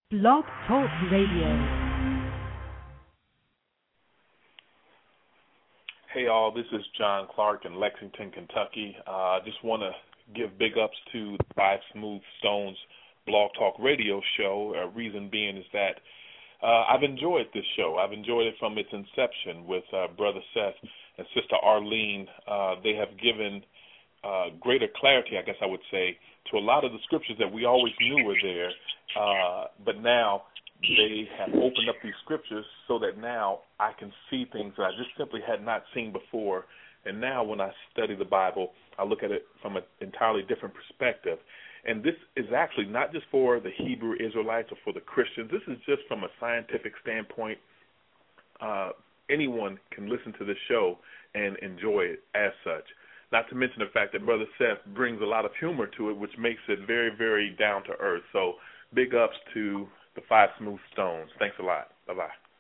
Blog Talk Radio. Hey all, this is John Clark in Lexington, Kentucky. I just want to give big ups to the Five Smooth Stones Blog Talk Radio show. Reason being is that I've enjoyed this show. I've enjoyed it from its inception with Brother Seth and Sister Arlene. They have given greater clarity, I guess I would say, to a lot of the scriptures that we always knew were there, but now they have opened up these scriptures so that now I can see things that I just simply had not seen before. And now when I study the Bible, I look at it from an entirely different perspective. And this is actually not just for the Hebrew Israelites or for the Christians. This is just from a scientific standpoint. Anyone can listen to this show and enjoy it as such. Not to mention the fact that Brother Seth brings a lot of humor to it, which makes it very, very down to earth. So big ups to the Five Smooth Stones. Thanks a lot. Bye-bye.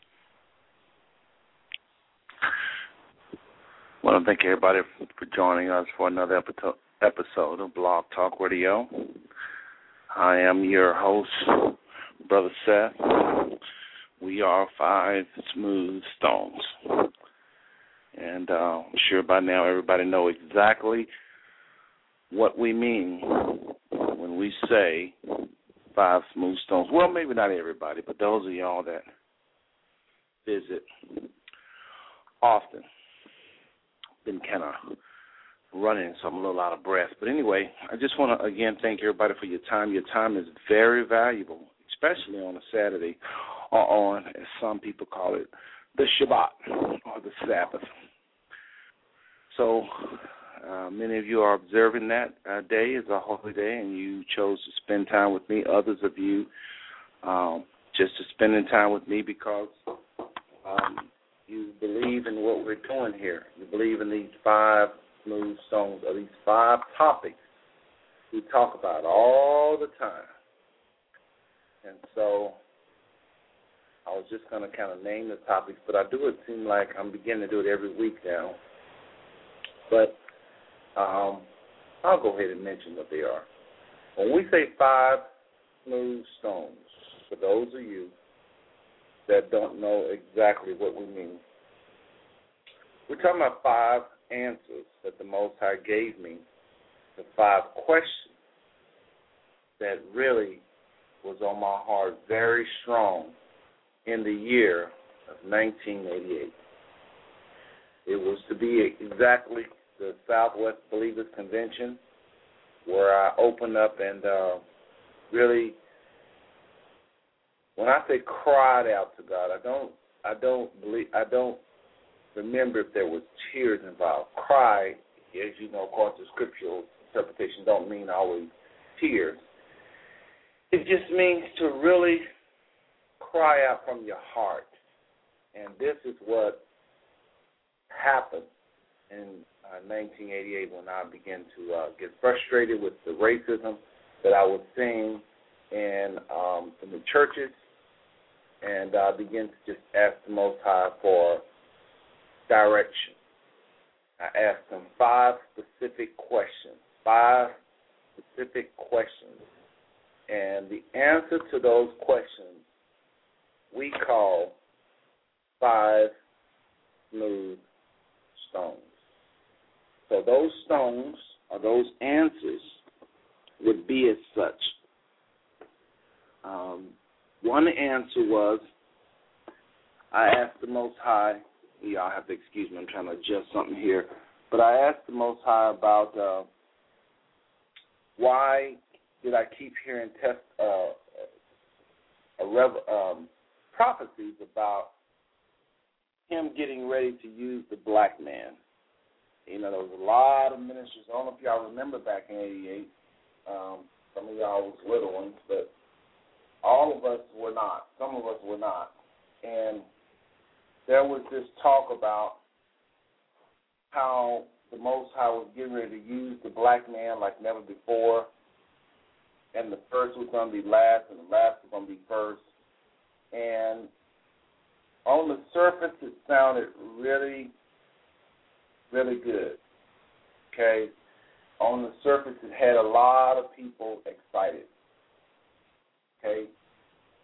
I want to thank everybody for joining us for another episode of Blog Talk Radio. I am your host, Brother Seth. We are Five Smooth Stones. And I'm sure by now everybody knows exactly what we mean when we say Five Smooth Stones. Well, maybe not everybody, but those of y'all that visit often. Been kind of running, so I'm a little out of breath. But anyway, I just want to, again, thank everybody for your time. Your time is very valuable, especially on a Saturday or on, as some people call it, the Shabbat or the Sabbath. So many of you are observing that day as a holy day, and you chose to spend time with me. Others of you just to spending time with me because you believe in what we're doing here. You believe in these five smooth stones, or these five topics we talk about all the time. And so I was just going to kind of name the topics, but I do it seem like I'm beginning to do it every week now. But I'll go ahead and mention what they are. When we say five smooth stones, for those of you that don't know exactly what we mean, we're talking about five answers that the Most High gave me to five questions that really was on my heart very strong in the year of 1988. It was to be exactly the Southwest Believers Convention, where I opened up and really, when I say cried out to God, I don't remember if there was tears involved. Cry, as you know, according to scriptural interpretation, don't mean always tears. It just means to really cry out from your heart. And this is what happened in 1988 when I began to get frustrated with the racism that I was seeing in the churches, and I began to just ask the Most High for direction. I asked him five specific questions, and the answer to those questions we call five smooth stones. So those stones, or those answers, would be as such. One answer was, I asked the Most High, y'all have to excuse me, I'm trying to adjust something here, but I asked the Most High about why did I keep hearing prophecies about him getting ready to use the black man. You know, there was a lot of ministers. I don't know if y'all remember back in 88. Some of y'all was little ones, but all of us were not. Some of us were not. And there was this talk about how the Most High was getting ready to use the black man like never before, and the first was going to be last, and the last was going to be first. And on the surface, it sounded really, really good. Okay? On the surface, it had a lot of people excited. Okay?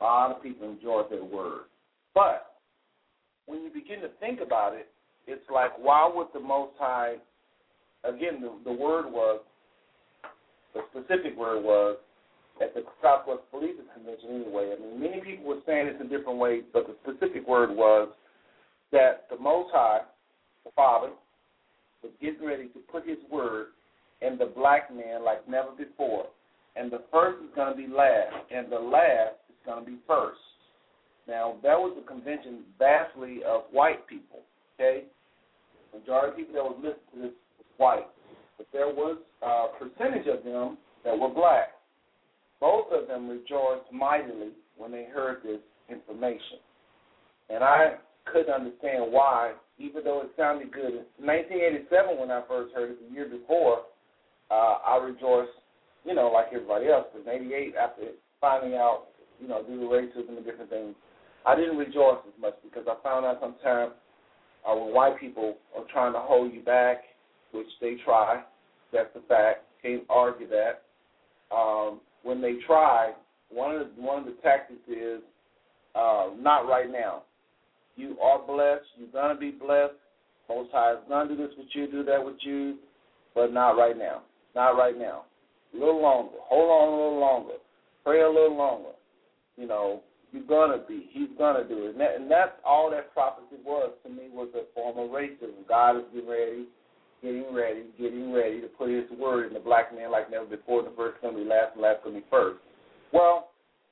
lot of people enjoyed that word. But when you begin to think about it, it's like, why would the Most High, again, the word was, the specific word was, at the Southwest Believers Convention anyway. I mean, many people were saying this in different ways, but the specific word was that the Most High, the Father, was getting ready to put his word in the black man like never before. And the first is going to be last, and the last is going to be first. Now, that was a convention vastly of white people, okay? The majority of people that was listening to this was white. But there was a percentage of them that were black. Both of them rejoiced mightily when they heard this information. And I couldn't understand why, even though it sounded good. In 1987, when I first heard it, the year before, I rejoiced, like everybody else. But in 88, after finding out, due to racism and different things, I didn't rejoice as much because I found out sometimes when white people are trying to hold you back, which they try, that's a fact, can't argue that. When they try, one of the tactics is not right now. You are blessed. You're going to be blessed. Most High is going to do this with you, do that with you, but not right now. Not right now. A little longer. Hold on a little longer. Pray a little longer. You're going to be. He's going to do it. And that's all that prophecy was to me, was a form of racism. God is getting ready to put his word in the black man like never before. The first going to be last and last going to be first. Well,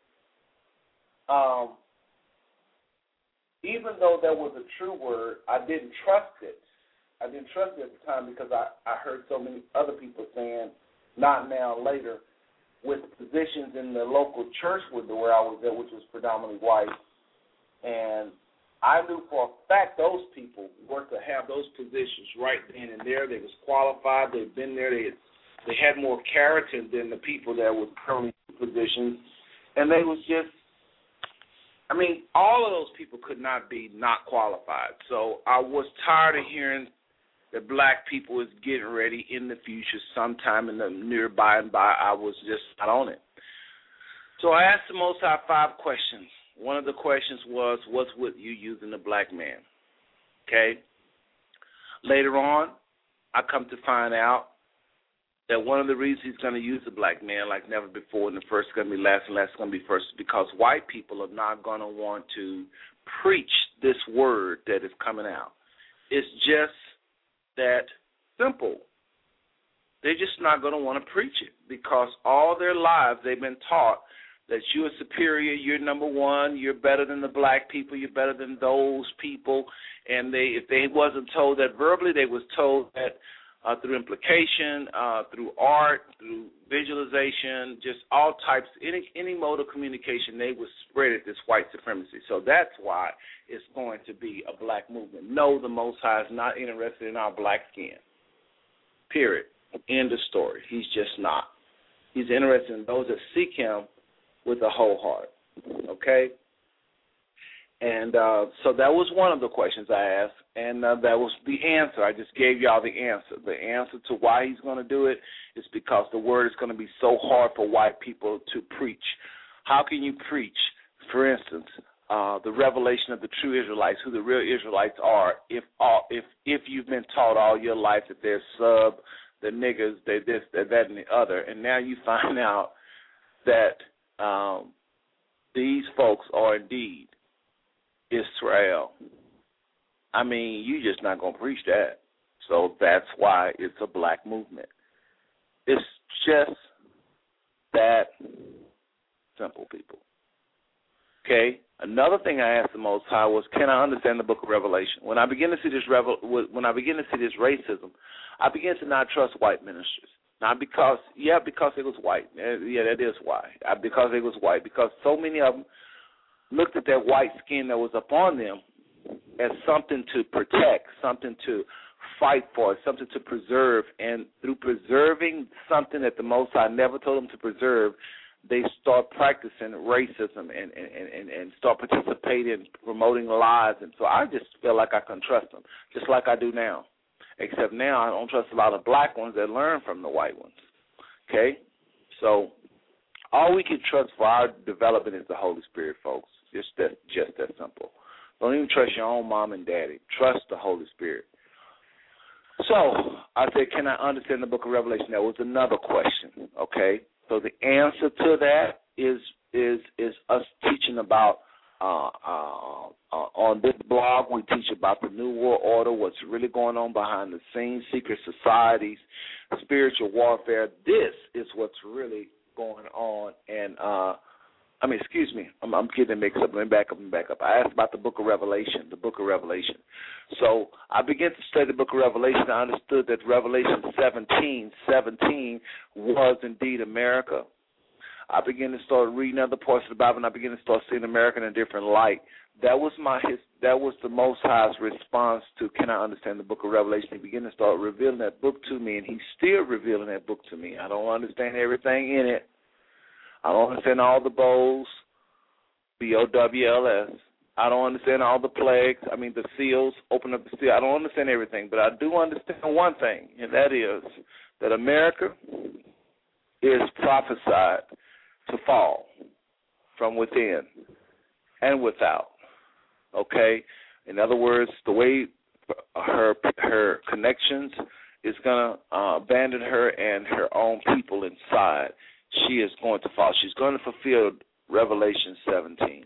even though that was a true word, I didn't trust it. I didn't trust it at the time because I heard so many other people saying, not now, later, with positions in the local church where I was at, which was predominantly white. And I knew for a fact those people were to have those positions right then and there. They was qualified. They'd been there. They had more character than the people that was currently in positions. And they was just, all of those people could not be not qualified. So I was tired of hearing that black people is getting ready in the future, sometime in the near by and by. I was just not on it. So I asked the Most High 5 questions. One of the questions was, what's with you using the black man? Okay? Later on, I come to find out that one of the reasons he's going to use the black man like never before, and the first is going to be last and last is going to be first, is because white people are not going to want to preach this word that is coming out. It's just that simple. They're just not going to want to preach it because all their lives they've been taught that you're superior, you're number one, you're better than the black people, you're better than those people. And if they wasn't told that verbally, they was told that through implication, through art, through visualization, just all types, any mode of communication, they would spread it, this white supremacy. So that's why it's going to be a black movement. No, the Most High is not interested in our black skin. Period. End of story. He's just not. He's interested in those that seek him with a whole heart. Okay? And so that was one of the questions I asked, and that was the answer. I just gave y'all the answer. The answer to why he's going to do it is because the word is going to be so hard for white people to preach. How can you preach, for instance, the revelation of the true Israelites, who the real Israelites are, if you've been taught all your life that they're they're niggers, they're this, they're that, and the other, and now you find out that these folks are indeed Israel. You're just not going to preach that. So that's why it's a black movement. It's just that simple, people. Okay? Another thing I asked the Most High was, can I understand the book of Revelation? When I begin to see this racism, I began to not trust white ministers. Not because, because it was white. Yeah, that is why. Because it was white. Because so many of them looked at that white skin that was upon them as something to protect, something to fight for, something to preserve. And through preserving something that the Most High never told them to preserve, they start practicing racism and start participating in promoting lies. And so I just feel like I can trust them, just like I do now. Except now I don't trust a lot of black ones that learn from the white ones. Okay? So All we can trust for our development is the Holy Spirit, folks. Just that simple. Don't even trust your own mom and daddy. Trust the Holy Spirit. So I said, can I understand the book of Revelation? That was another question, okay? So the answer to that is us teaching about, on this blog, we teach about the New World Order, what's really going on behind the scenes, secret societies, spiritual warfare. This is what's really going on. And, I'm getting mixed up. Let me back up. I asked about the book of Revelation, So I began to study the book of Revelation. I understood that Revelation 17 was indeed America. I began to start reading other parts of the Bible, and I began to start seeing America in a different light. That was the Most High's response to, can I understand the book of Revelation? He began to start revealing that book to me, and he's still revealing that book to me. I don't understand everything in it. I don't understand all the bowls, BOWLS. I don't understand all the plagues. The seals, open up the seal. I don't understand everything, but I do understand one thing, and that is that America is prophesied to fall from within and without. Okay? In other words, the way her connections is going to abandon her and her own people inside, she is going to fall. She's going to fulfill Revelation 17.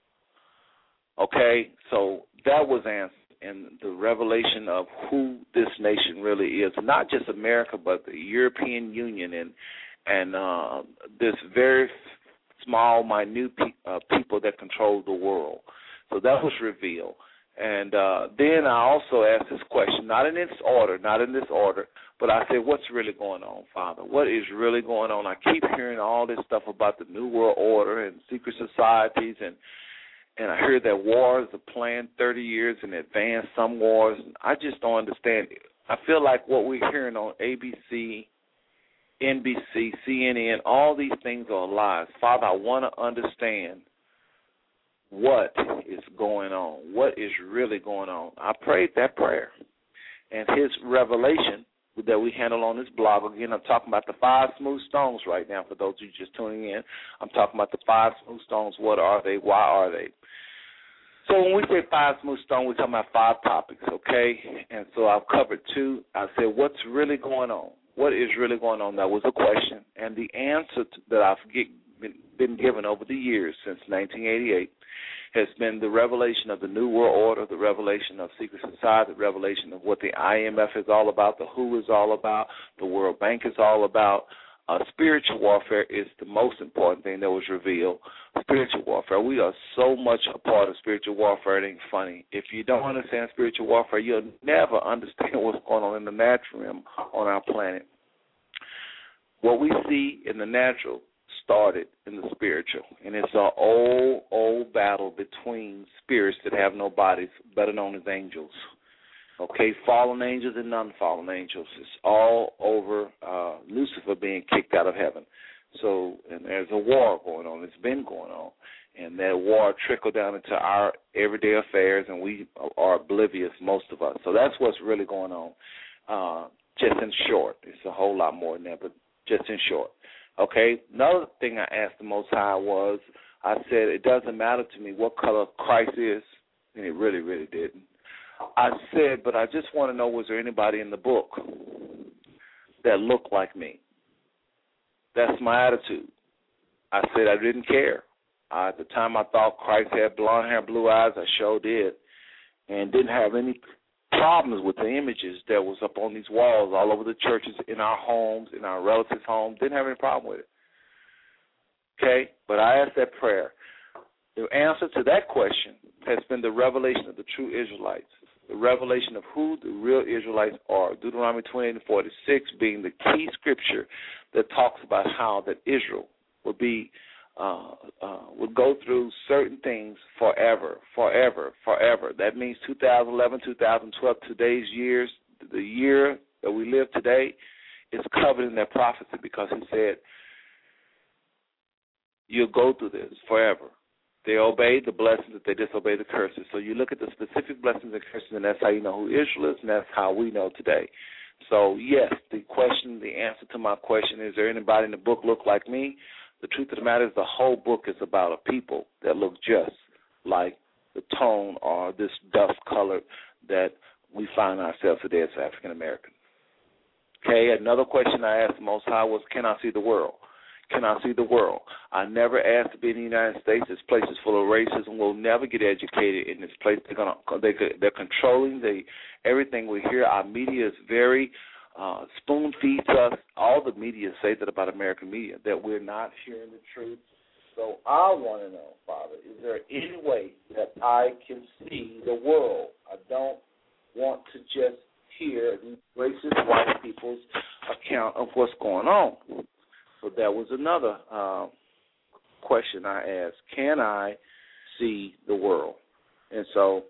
Okay? So that was answered in the revelation of who this nation really is. Not just America, but the European Union and this very small, minute people that control the world. So that was revealed. And then I also asked this question, not in this order, but I said, what's really going on, Father? What is really going on? I keep hearing all this stuff about the New World Order and secret societies, and I hear that wars are planned 30 years in advance, some wars. I just don't understand. I feel like what we're hearing on ABC, NBC, CNN, all these things are lies. Father, I want to understand what is going on, what is really going on. I prayed that prayer, and his revelation that we handle on this blog, again, I'm talking about the 5 smooth stones right now for those of you just tuning in. I'm talking about the 5 smooth stones. What are they? Why are they? So when we say 5 smooth stones, we're talking about 5 topics, okay? And so I've covered 2. I said, what's really going on? What is really going on? That was a question. And the answer that I've been given over the years since 1988 has been the revelation of the New World Order, the revelation of secret society, the revelation of what the IMF is all about, the WHO is all about, the World Bank is all about. Spiritual warfare is the most important thing that was revealed. Spiritual warfare. We are so much a part of spiritual warfare, it ain't funny. If you don't understand spiritual warfare, you'll never understand what's going on in the natural realm on our planet. What we see in the natural started in the spiritual, and it's an old battle between spirits that have no bodies, better known as angels. Okay, fallen angels and non-fallen angels. It's all over Lucifer being kicked out of heaven. So, and there's a war going on. It's been going on. And that war trickled down into our everyday affairs, and we are oblivious, most of us. So that's what's really going on. Just in short. It's a whole lot more than that, but just in short. Okay, another thing I asked the Most High was, I said, it doesn't matter to me what color Christ is, and it really, really didn't. I said, but I just want to know, was there anybody in the book that looked like me? That's my attitude. I said I didn't care. At the time I thought Christ had blonde hair, blue eyes. I sure did, and didn't have any problems with the images that was up on these walls all over the churches, in our homes, in our relatives' homes. Didn't have any problem with it. Okay? But I asked that prayer. The answer to that question has been the revelation of the true Israelites, the revelation of who the real Israelites are. Deuteronomy 28:46 being the key scripture that talks about how that Israel would be would go through certain things forever. That means 2011, 2012, today's years, the year that we live today, is covered in that prophecy, because he said, you'll go through this forever. They obeyed the blessings, that they disobeyed the curses. So you look at the specific blessings and curses, and that's how you know who Israel is, and that's how we know today. So, yes, the answer to my question, is there anybody in the book look like me? The truth of the matter is the whole book is about a people that look just like the tone or this dust color that we find ourselves today as African Americans. Okay, another question I asked the Most High was, can I see the world? Can I see the world? I never asked to be in the United States. This place is full of racism. We'll never get educated in this place. They're controlling everything we hear. Our media is very spoon feeds us. All the media say that about American media, that we're not hearing the truth. So I want to know, Father, is there any way that I can see the world? I don't want to just hear these racist white people's account of what's going on. So that was another question I asked. Can I see the world? And so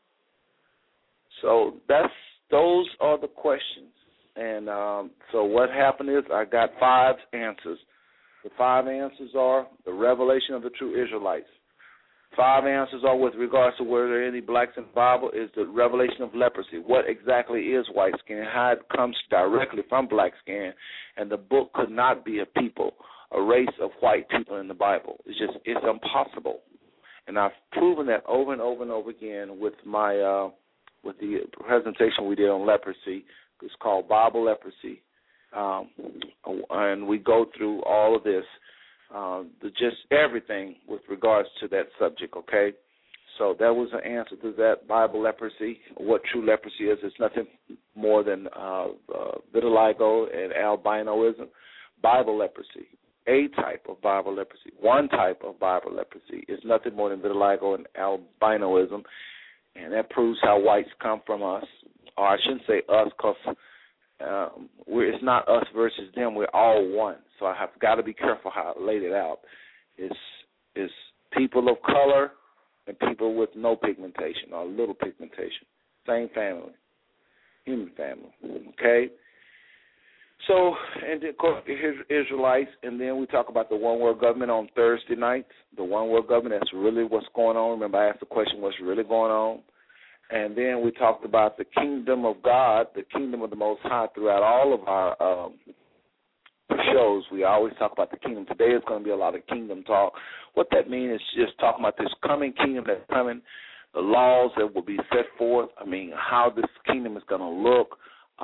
those are the questions. And so what happened is I got 5 answers. The 5 answers are the revelation of the true Israelites. 5 answers are with regards to were there any blacks in the Bible is the revelation of leprosy. What exactly is white skin? How it comes directly from black skin. And the book could not be a people, a race of white people in the Bible. It's impossible. And I've proven that over and over and over again with my with the presentation we did on leprosy. It's called Bible Leprosy. And we go through all of this. Just everything with regards to that subject, okay? So that was an answer to that Bible leprosy. What true leprosy is, it's nothing more than vitiligo and albinoism. Bible leprosy, a type of Bible leprosy, one type of Bible leprosy is nothing more than vitiligo and albinoism, and that proves how whites come from us. Or I shouldn't say us because it's not us versus them. We're all one. So I have got to be careful how I laid it out. It's people of color and people with no pigmentation or little pigmentation. Same family, human family, okay? So, and then, of course, here's Israelites, and then we talk about the one-world government on Thursday nights. The one-world government, that's really what's going on. Remember, I asked the question, what's really going on? And then we talked about the kingdom of God, the kingdom of the Most High throughout all of our shows. We always talk about the kingdom. Today is going to be a lot of kingdom talk. What that means is just talking about this coming kingdom that's coming, the laws that will be set forth, how this kingdom is going to look.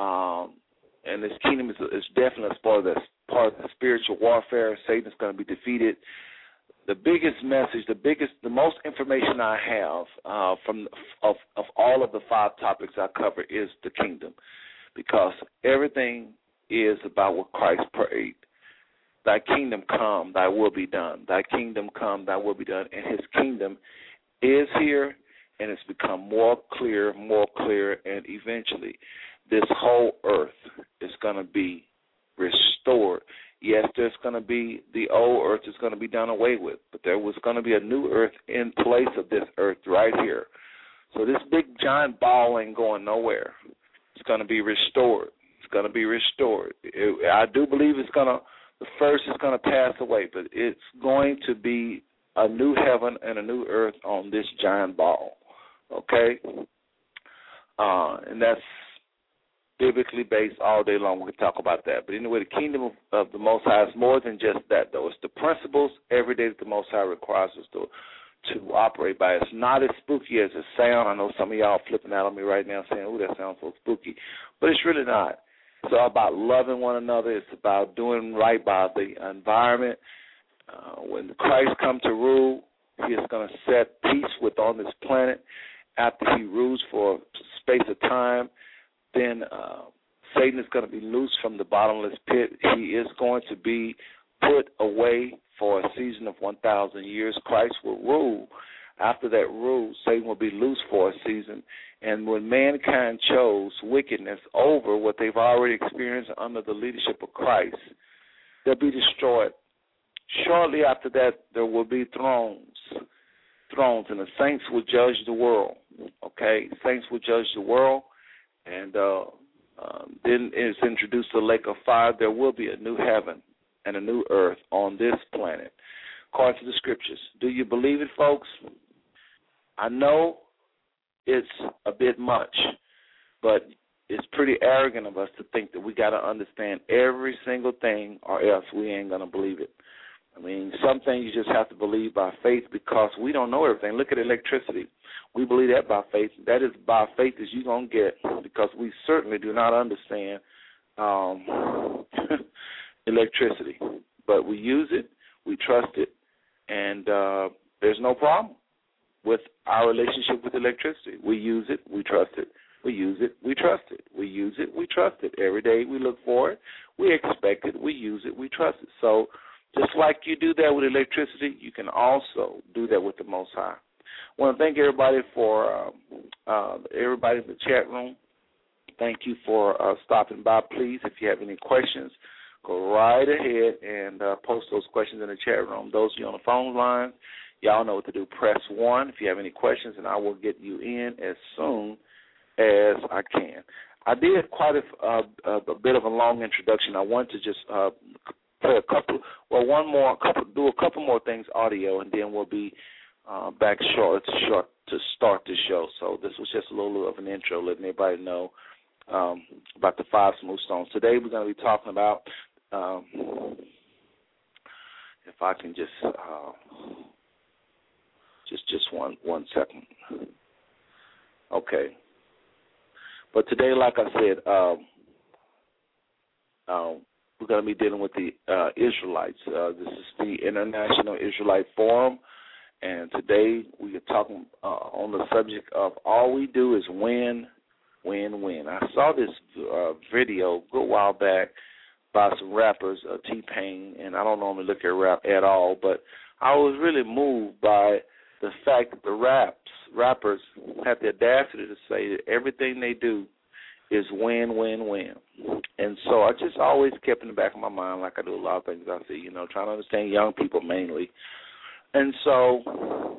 And this kingdom is definitely part of the spiritual warfare. Satan is going to be defeated. The biggest message, the most information I have of all of the 5 topics I cover is the kingdom, because everything is about what Christ prayed. Thy kingdom come, thy will be done. Thy kingdom come, thy will be done. And his kingdom is here, and it's become more clear, and eventually this whole earth is going to be restored. Yes, there's going to be, the old earth is going to be done away with, but there was going to be a new earth in place of this earth right here. So this big giant ball ain't going nowhere. It's going to be restored. It's going to be restored. I do believe the first is going to pass away, but it's going to be a new heaven and a new earth on this giant ball, okay? And that's biblically based all day long. We can talk about that. But anyway, the kingdom of the Most High is more than just that, though. It's the principles every day that the Most High requires us to operate by. It's not as spooky as it sounds. I know some of y'all flipping out on me right now saying, "Ooh, that sounds so spooky." But it's really not. It's all about loving one another. It's about doing right by the environment. When Christ comes to rule, he is going to set peace on this planet. After he rules for a space of time, then Satan is going to be loose from the bottomless pit. He is going to be put away for a season of 1,000 years. Christ will rule. After that rule, Satan will be loose for a season. And when mankind chose wickedness over what they've already experienced under the leadership of Christ, they'll be destroyed. Shortly after that, there will be thrones, and the saints will judge the world. Okay? Saints will judge the world. And then it's introduced the lake of fire. There will be a new heaven and a new earth on this planet, according to the scriptures. Do you believe it, folks? I know it's a bit much, but it's pretty arrogant of us to think that we got to understand every single thing or else we ain't going to believe it. I mean, some things you just have to believe by faith because we don't know everything. Look at electricity. We believe that by faith. That is by faith as you're going to get because we certainly do not understand electricity. But we use it, we trust it, and there's no problem with our relationship with electricity. We use it, we trust it. We use it, we trust it. We use it, we trust it. Every day we look for it, we expect it, we use it, we trust it. So just like you do that with electricity, you can also do that with the Most High. I want to thank everybody for everybody in the chat room. Thank you for stopping by. Please, if you have any questions, go right ahead and post those questions in the chat room. Those of you on the phone line, y'all know what to do. Press 1 if you have any questions, and I will get you in as soon as I can. I did quite a bit of a long introduction. I want to just play do a couple more things audio, and then we'll be back short to start the show. So this was just a little of an intro, letting everybody know about the 5 smooth stones. Today we're going to be talking about, if I can just one second. Okay. But today, like I said, we're going to be dealing with the Israelites. This is the International Israelite Forum, and today we are talking on the subject of all we do is win, win, win. I saw this video a good while back by some rappers, T-Pain, and I don't normally look at rap at all, but I was really moved by the fact that the rappers have the audacity to say that everything they do is win, win, win. And so I just always kept in the back of my mind, like I do a lot of things I see, trying to understand young people mainly. And so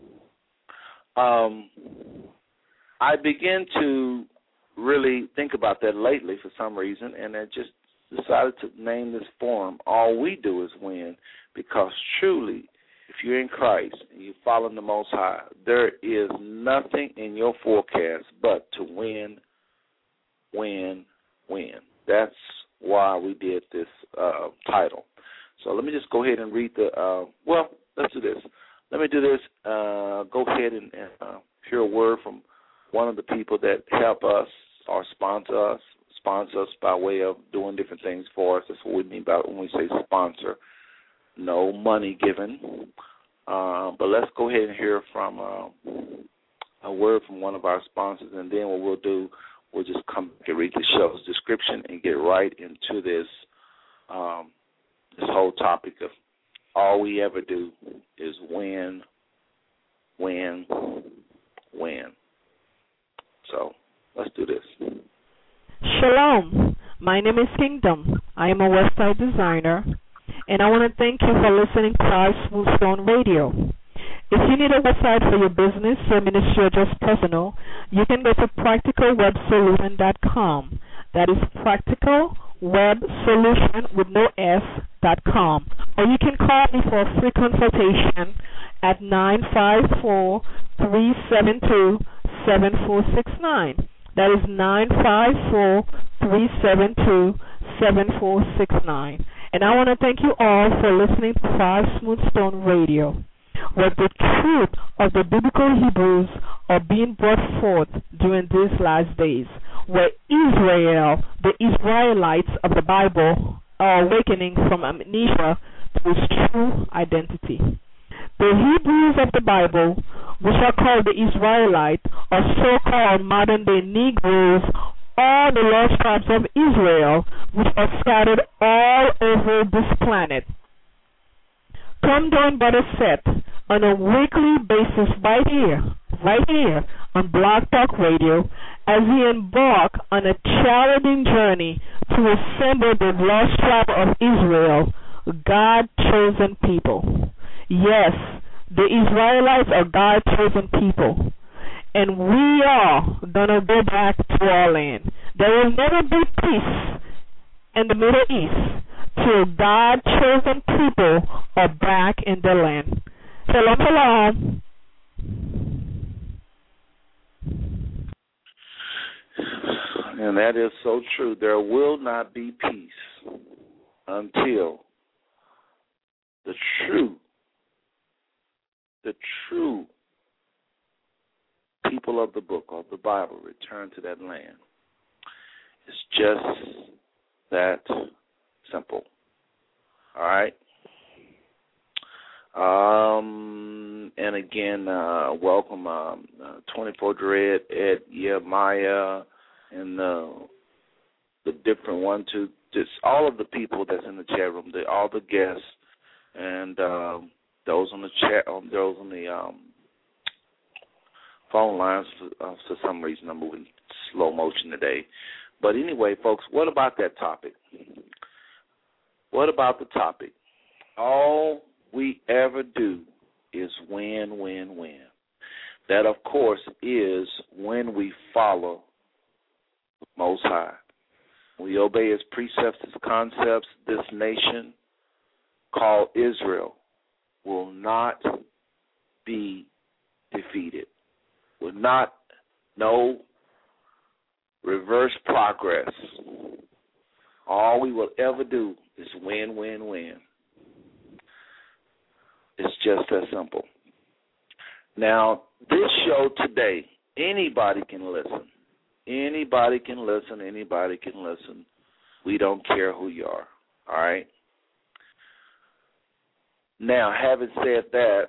I began to really think about that lately for some reason, and I just decided to name this forum, All We Do Is Win, because truly, if you're in Christ and you're following the Most High, there is nothing in your forecast but to win, win, win. That's why we did this title. So let me just go ahead and read let's do this. Let me do this. Go ahead and hear a word from one of the people that help us or sponsor us by way of doing different things for us. That's what we mean by when we say sponsor. No money given. But let's go ahead and hear from a word from one of our sponsors, and then what we'll do, we'll just come back and read the show's description and get right into this this whole topic of all we ever do is win, win, win. So let's do this. Shalom. My name is Kingdom. I am a website designer, and I want to thank you for listening to our Smooth Stone Radio. If you need a website for your business, your ministry, or just personal, you can go to practicalwebsolution.com. That is practicalwebsolution with no S.com. Or you can call me for a free consultation at 954-372-7469. That is 954-372-7469. And I want to thank you all for listening to 5 Smooth Stone Radio, where the truth of the biblical Hebrews are being brought forth during these last days, where Israel, the Israelites of the Bible, are awakening from amnesia to its true identity. The Hebrews of the Bible, which are called the Israelites, are so-called modern-day Negroes, all the lost tribes of Israel, which are scattered all over this planet. Come down, Brother Seth, on a weekly basis right here on Blog Talk Radio, as we embark on a challenging journey to assemble the lost tribe of Israel, God-chosen people. Yes, the Israelites are God-chosen people, and we are going to go back to our land. There will never be peace in the Middle East till God-chosen people are back in the land. Shalom, shalom. And that is so true. There will not be peace until the true people of the book of the Bible return to that land. It's just that simple. All right? And again, welcome 24 Dread, Ed, Maya, and the different one, two, just all of the people that's in the chat room, all the guests, and those on the chat, those on the phone lines. For some reason, I'm moving slow motion today. But anyway, folks, what about that topic? What about the topic? All we ever do is win, win, win. That, of course, is when we follow the Most High. We obey His precepts, His concepts. This nation called Israel will not be defeated. Will not, no reverse progress. All we will ever do is win, win, win. It's just that simple. Now, this show today, anybody can listen. Anybody can listen. Anybody can listen. We don't care who you are. All right? Now, having said that,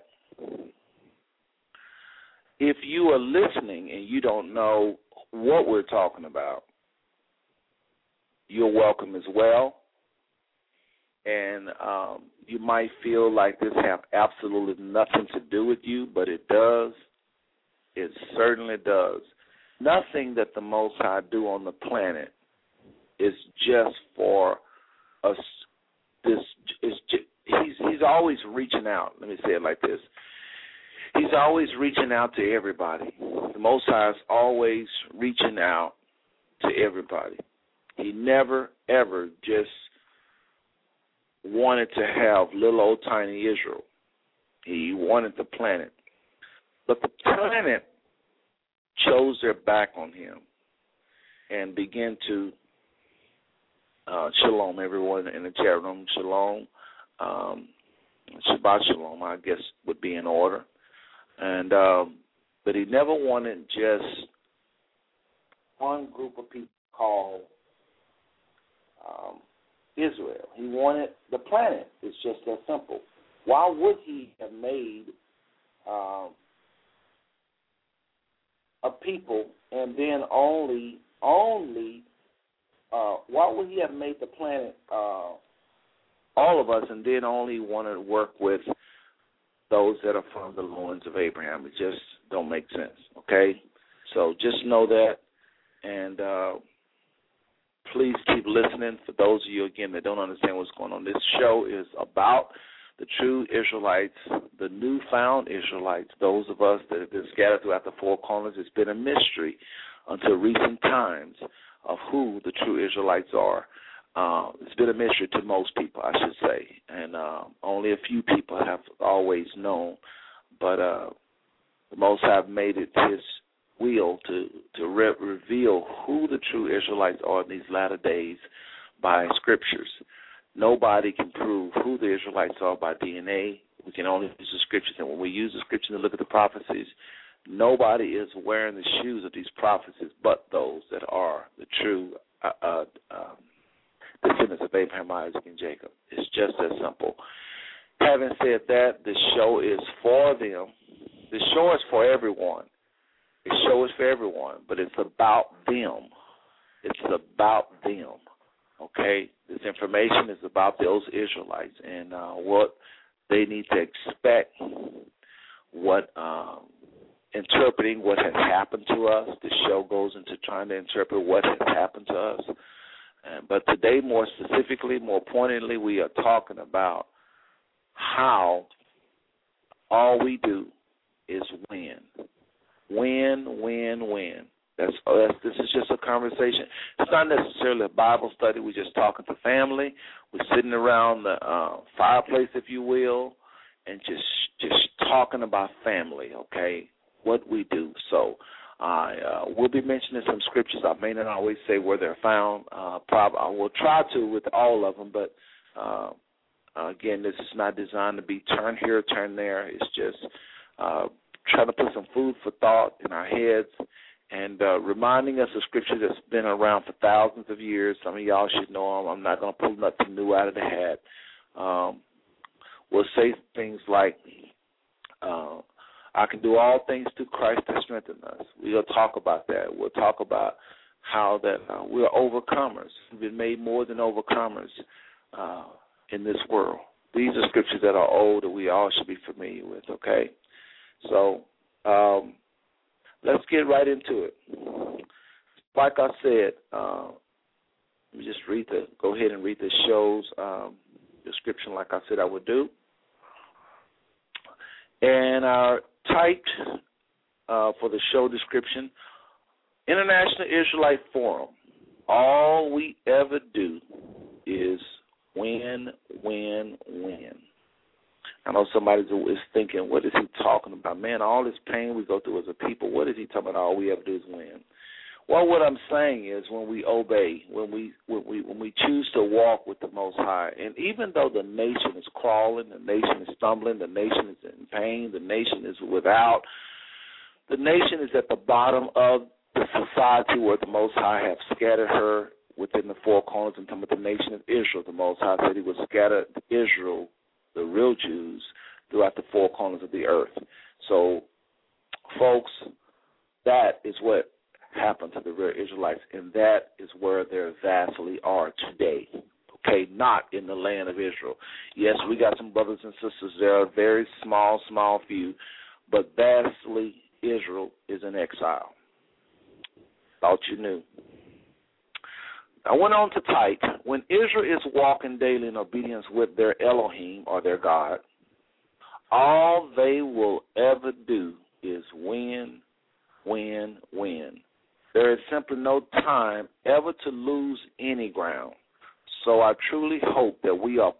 if you are listening and you don't know what we're talking about, you're welcome as well. And you might feel like this has absolutely nothing to do with you, but it does. It certainly does. Nothing that the Most High do on the planet is just for us. He's always reaching out. Let me say it like this. He's always reaching out to everybody. The Most High is always reaching out to everybody. He never, ever just wanted to have little old tiny Israel. He wanted the planet. But the planet chose their back on him and began to, shalom, everyone in the chat room, shalom, Shabbat shalom, I guess would be in order. And but he never wanted just one group of people called Israel. He wanted the planet. It's just that simple. Why would he have made a people and then only why would he have made the planet all of us and then only want to work with those that are from the loins of Abraham? It just don't make sense, okay? So just know that, and please keep listening. For those of you, again, that don't understand what's going on, this show is about the true Israelites, the newfound Israelites, those of us that have been scattered throughout the four corners. It's been a mystery until recent times of who the true Israelites are. It's been a mystery to most people, I should say, and only a few people have always known. But the Most High have made it His will to reveal who the true Israelites are in these latter days by scriptures. Nobody can prove who the Israelites are by DNA. We can only use the scriptures, and when we use the scriptures and look at the prophecies, nobody is wearing the shoes of these prophecies but those that are the true descendants of Abraham, Isaac, and Jacob. It's just that simple. Having said that, the show is for them. The show is for everyone. The show is for everyone, but it's about them. It's about them, okay? This information is about those Israelites and what they need to expect, what interpreting what has happened to us. The show goes into trying to interpret what has happened to us. But today, more specifically, more pointedly, we are talking about how all we do is win. Win, win, win. This is just a conversation. It's not necessarily a Bible study. We're just talking to family. We're sitting around the fireplace, if you will, and just talking about family, okay, what we do. So we'll be mentioning some scriptures. I may not always say where they're found. I will try to with all of them, but Again, this is not designed to be turn here, turn there. It's just trying to put some food for thought in our heads and reminding us of scripture that's been around for thousands of years. Some of y'all should know them. I'm not going to pull nothing new out of the hat. We'll say things like, I can do all things through Christ that strengthens us. We'll talk about that. We'll talk about how that we're overcomers. We've been made more than overcomers in this world. These are scriptures that are old that we all should be familiar with, okay? So let's get right into it. Like I said, let me just go ahead and read the show's description like I said I would do. And our typed for the show description, International Israelite Forum. All we ever do is win, win, win. I know somebody is thinking, what is he talking about? Man, all this pain we go through as a people, what is he talking about? All we ever do is win. Well, what I'm saying is when we obey, when we choose to walk with the Most High, and even though the nation is crawling, the nation is stumbling, the nation is in pain, the nation is without, the nation is at the bottom of the society where the Most High have scattered her within the four corners. I'm talking about the nation of Israel. The Most High said he would scatter Israel, the real Jews, throughout the four corners of the earth. So, folks, that is what happened to the real Israelites, and that is where they vastly are today. Okay, not in the land of Israel. Yes, we got some brothers and sisters there, a very small few, but vastly Israel is in exile. Thought you knew. I went on to type, when Israel is walking daily in obedience with their Elohim or their God, all they will ever do is win, win, win. There is simply no time ever to lose any ground. So I truly hope that we are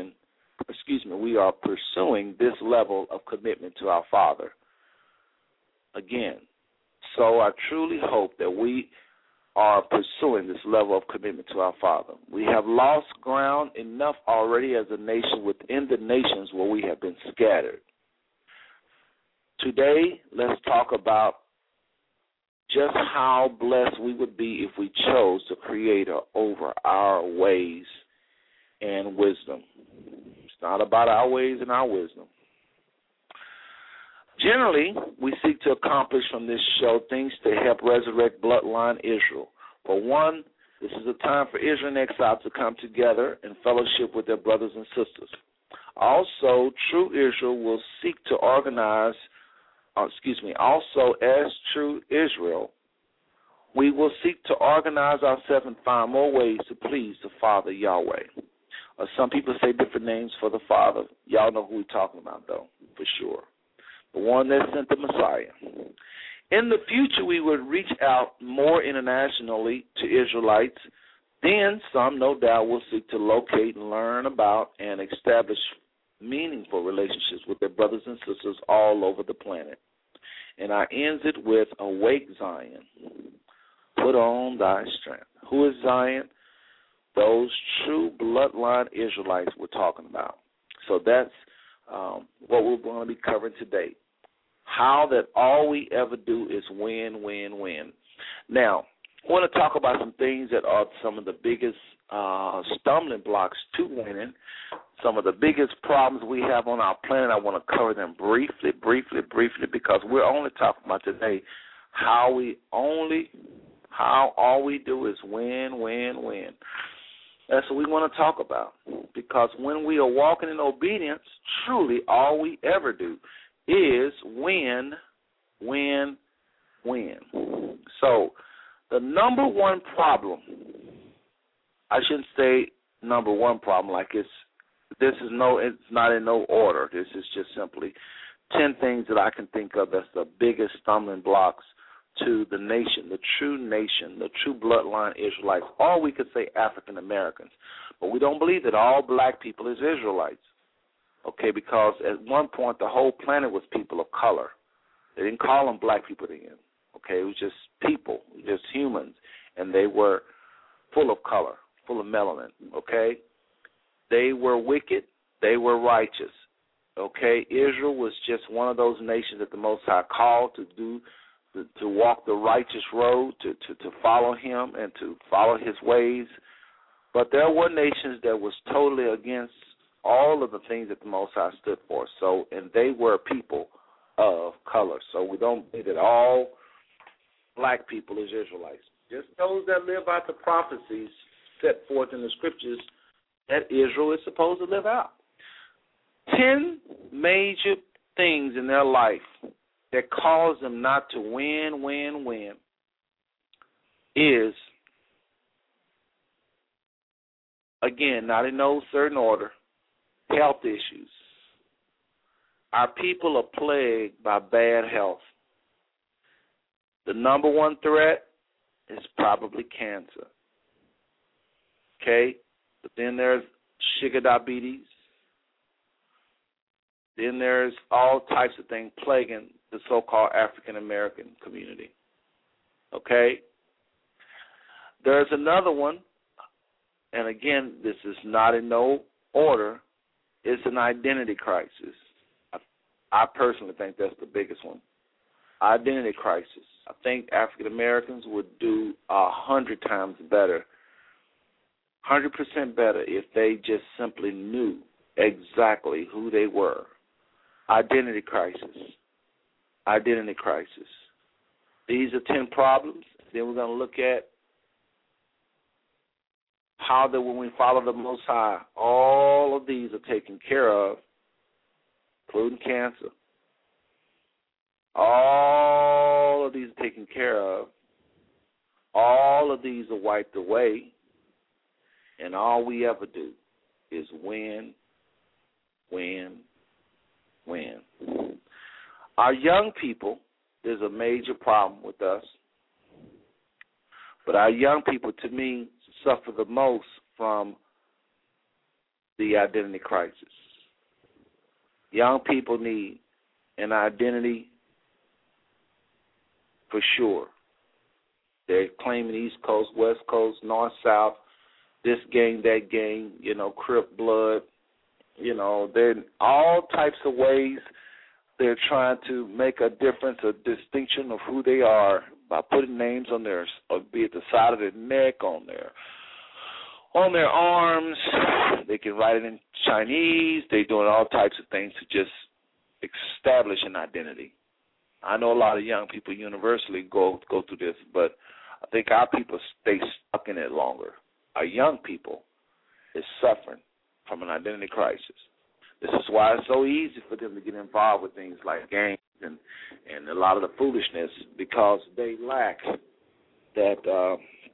pursuing this level of commitment to our Father. Again, so I truly hope that we are pursuing this level of commitment to our Father. We have lost ground enough already as a nation within the nations where we have been scattered. Today, let's talk about just how blessed we would be if we chose the Creator over our ways and wisdom. It's not about our ways and our wisdom. Generally, we seek to accomplish from this show things to help resurrect bloodline Israel. For one, this is a time for Israel in exile to come together in fellowship with their brothers and sisters. Also, true Israel will seek to organize, also as true Israel, we will seek to organize ourselves and find more ways to please the Father Yahweh. Some people say different names for the Father. Y'all know who we're talking about, though, for sure. The one that sent the Messiah. In the future, we would reach out more internationally to Israelites. Then some, no doubt, will seek to locate and learn about and establish meaningful relationships with their brothers and sisters all over the planet. And I ends it with, awake Zion, put on thy strength. Who is Zion? Those true bloodline Israelites we're talking about. So that's what we're going to be covering today. How that all we ever do is win, win, win. Now, I want to talk about some things that are some of the biggest stumbling blocks to winning, some of the biggest problems we have on our planet. I want to cover them briefly, because we're only talking about today how all we do is win, win, win. That's what we want to talk about, because when we are walking in obedience, truly all we ever do is win, win, win. So the number one problem, I shouldn't say number one problem like it's not in no order. This is just simply 10 things that I can think of that's the biggest stumbling blocks to the nation, the true bloodline Israelites, or we could say African Americans. But we don't believe that all black people is Israelites, okay, because at one point the whole planet was people of color. They didn't call them black people then, okay? It was just people, just humans, and they were full of color, full of melanin, okay? They were wicked, They were righteous. Okay, Israel was just one of those nations that the Most High called to walk the righteous road, to follow Him and to follow His ways. But there were nations that was totally against all of the things that the Most High stood for. So, and they were people of color. So we don't say that all black people is Israelites. Just those that live out the prophecies set forth in the scriptures that Israel is supposed to live out. 10 major things in their life that cause them not to win is, again, not in no certain order, health issues. Our people are plagued by bad health. The number one threat is probably cancer. Okay? But then there's sugar diabetes. Then there's all types of things plaguing the so-called African-American community. Okay? There's another one, and again, this is not in no order. It's an identity crisis. I personally think that's the biggest one. Identity crisis. I think African-Americans would do 100 times better, 100% better if they just simply knew exactly who they were. Identity crisis. Identity crisis. These are 10 problems. Then we're going to look at how that when we follow the Most High, all of these are taken care of, including cancer. All of these are taken care of. All of these are wiped away. And all we ever do is win. Our young people, there's a major problem with us. But our young people, to me, suffer the most from the identity crisis. Young people need an identity for sure. They're claiming East Coast, West Coast, North, South, this gang, that gang, Crip blood. They're in all types of ways. They're trying to make a difference, a distinction of who they are by putting names on their, or be it the side of their neck, on their arms. They can write it in Chinese. They're doing all types of things to just establish an identity. I know a lot of young people universally go through this, but I think our people stay stuck in it longer. Our young people is suffering from an identity crisis. This is why it's so easy for them to get involved with things like gangs and a lot of the foolishness, because they lack that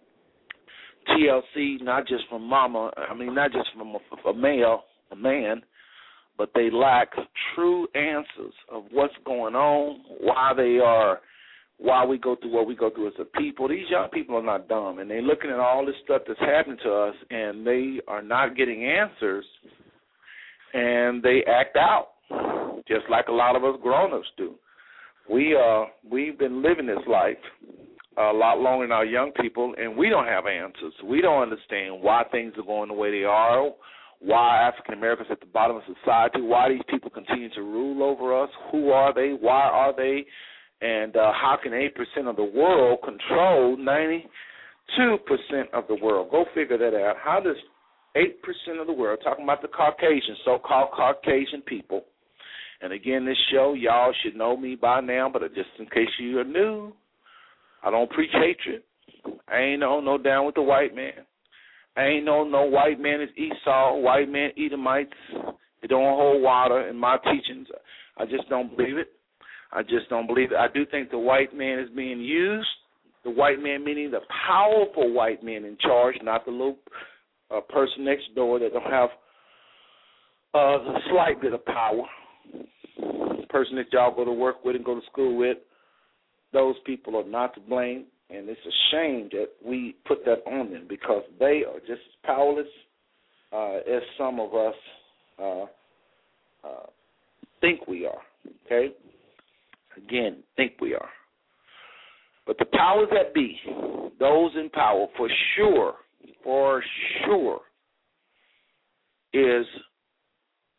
TLC, not just from not just from a man, but they lack true answers of what's going on, why we go through what we go through as a people. These young people are not dumb, and they're looking at all this stuff that's happening to us, and they are not getting answers, and they act out, just like a lot of us grown-ups do. We've been living this life a lot longer than our young people, and we don't have answers. We don't understand why things are going the way they are, why African Americans at the bottom of society, why these people continue to rule over us, who are they, why are they, and how can 8% of the world control 92% of the world? Go figure that out. How does 8% of the world, talking about the Caucasian, so-called Caucasian people, and again, this show, y'all should know me by now, but just in case you are new, I don't preach hatred. I ain't no down with the white man. I ain't no white man is Esau, white man Edomites. They don't hold water in my teachings. I just don't believe it. I do think the white man is being used, the white man meaning the powerful white man in charge, not the little person next door that don't have a slight bit of power. The person that y'all go to work with and go to school with, those people are not to blame, and it's a shame that we put that on them because they are just as powerless as some of us think we are, okay? Again, think we are. But the powers that be, those in power, for sure, is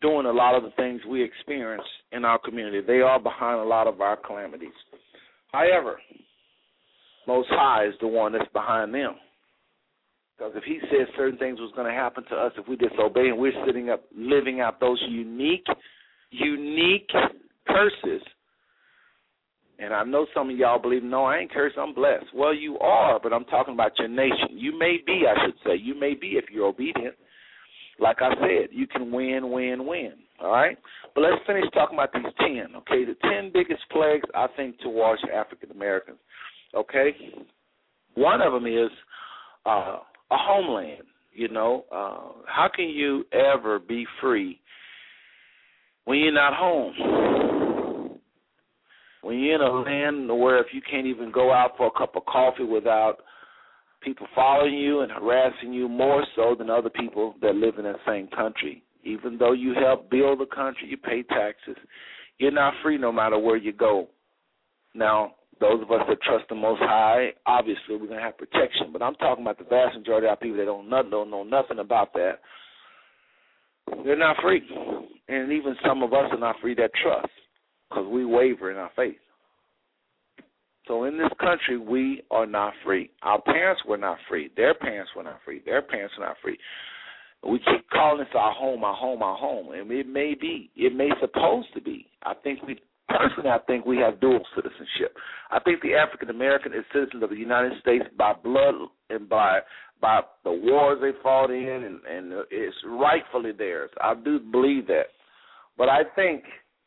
doing a lot of the things we experience in our community. They are behind a lot of our calamities. However, Most High is the one that's behind them. Because if he said certain things was going to happen to us if we disobey, and we're sitting up living out those unique curses, and I know some of y'all believe, no, I ain't cursed, I'm blessed. Well, you are, but I'm talking about your nation. You may be, I should say. You may be if you're obedient. Like I said, you can win, all right? But let's finish talking about these 10, okay? The 10 biggest plagues, I think, towards African Americans, okay? One of them is a homeland, you know. How can you ever be free when you're not home? When you're in a land where if you can't even go out for a cup of coffee without people following you and harassing you more so than other people that live in that same country. Even though you help build the country, you pay taxes, you're not free no matter where you go. Now, those of us that trust the Most High, obviously we're going to have protection, but I'm talking about the vast majority of our people that don't know nothing about that. They're not free. And even some of us are not free that trust because we waver in our faith. So in this country, we are not free. Our parents were not free. Their parents were not free. Their parents were not free. We keep calling this our home, our home, our home. And it may be. It may supposed to be. Personally, I think we have dual citizenship. I think the African American is citizens of the United States by blood and by the wars they fought in, and it's rightfully theirs. I do believe that. But I think,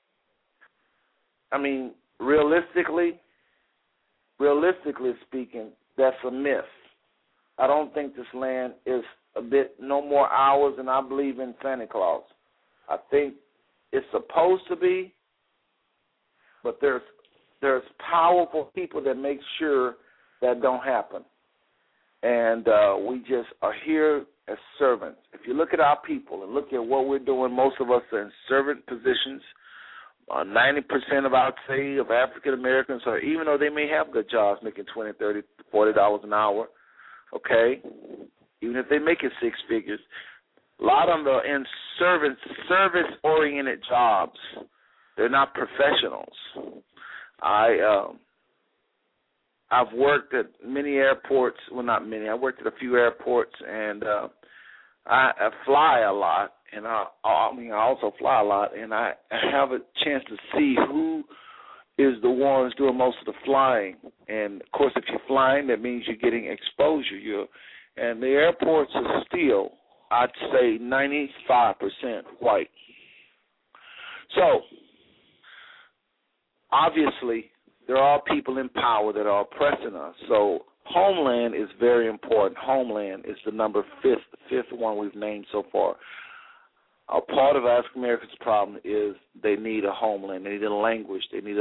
realistically speaking, that's a myth. I don't think this land is no more ours than I believe in Santa Claus. I think it's supposed to be, but there's powerful people that make sure that don't happen. And we just are here as servants. If you look at our people and look at what we're doing, most of us are in servant positions. 90% of, I'd say, of African Americans, or even though they may have good jobs making $20, $30, $40 an hour, okay, even if they make it six figures, a lot of them are in service-oriented jobs. They're not professionals. I've worked at many airports. Well, not many. I worked at a few airports, and I fly a lot. And I also fly a lot, and I have a chance to see who is the ones doing most of the flying. And, of course, if you're flying, that means you're getting exposure. And the airports are still, I'd say, 95% white. So, obviously, there are people in power that are oppressing us. So, homeland is very important. Homeland is the number fifth one we've named so far. A part of African Americans' problem is they need a homeland. They need a language. They need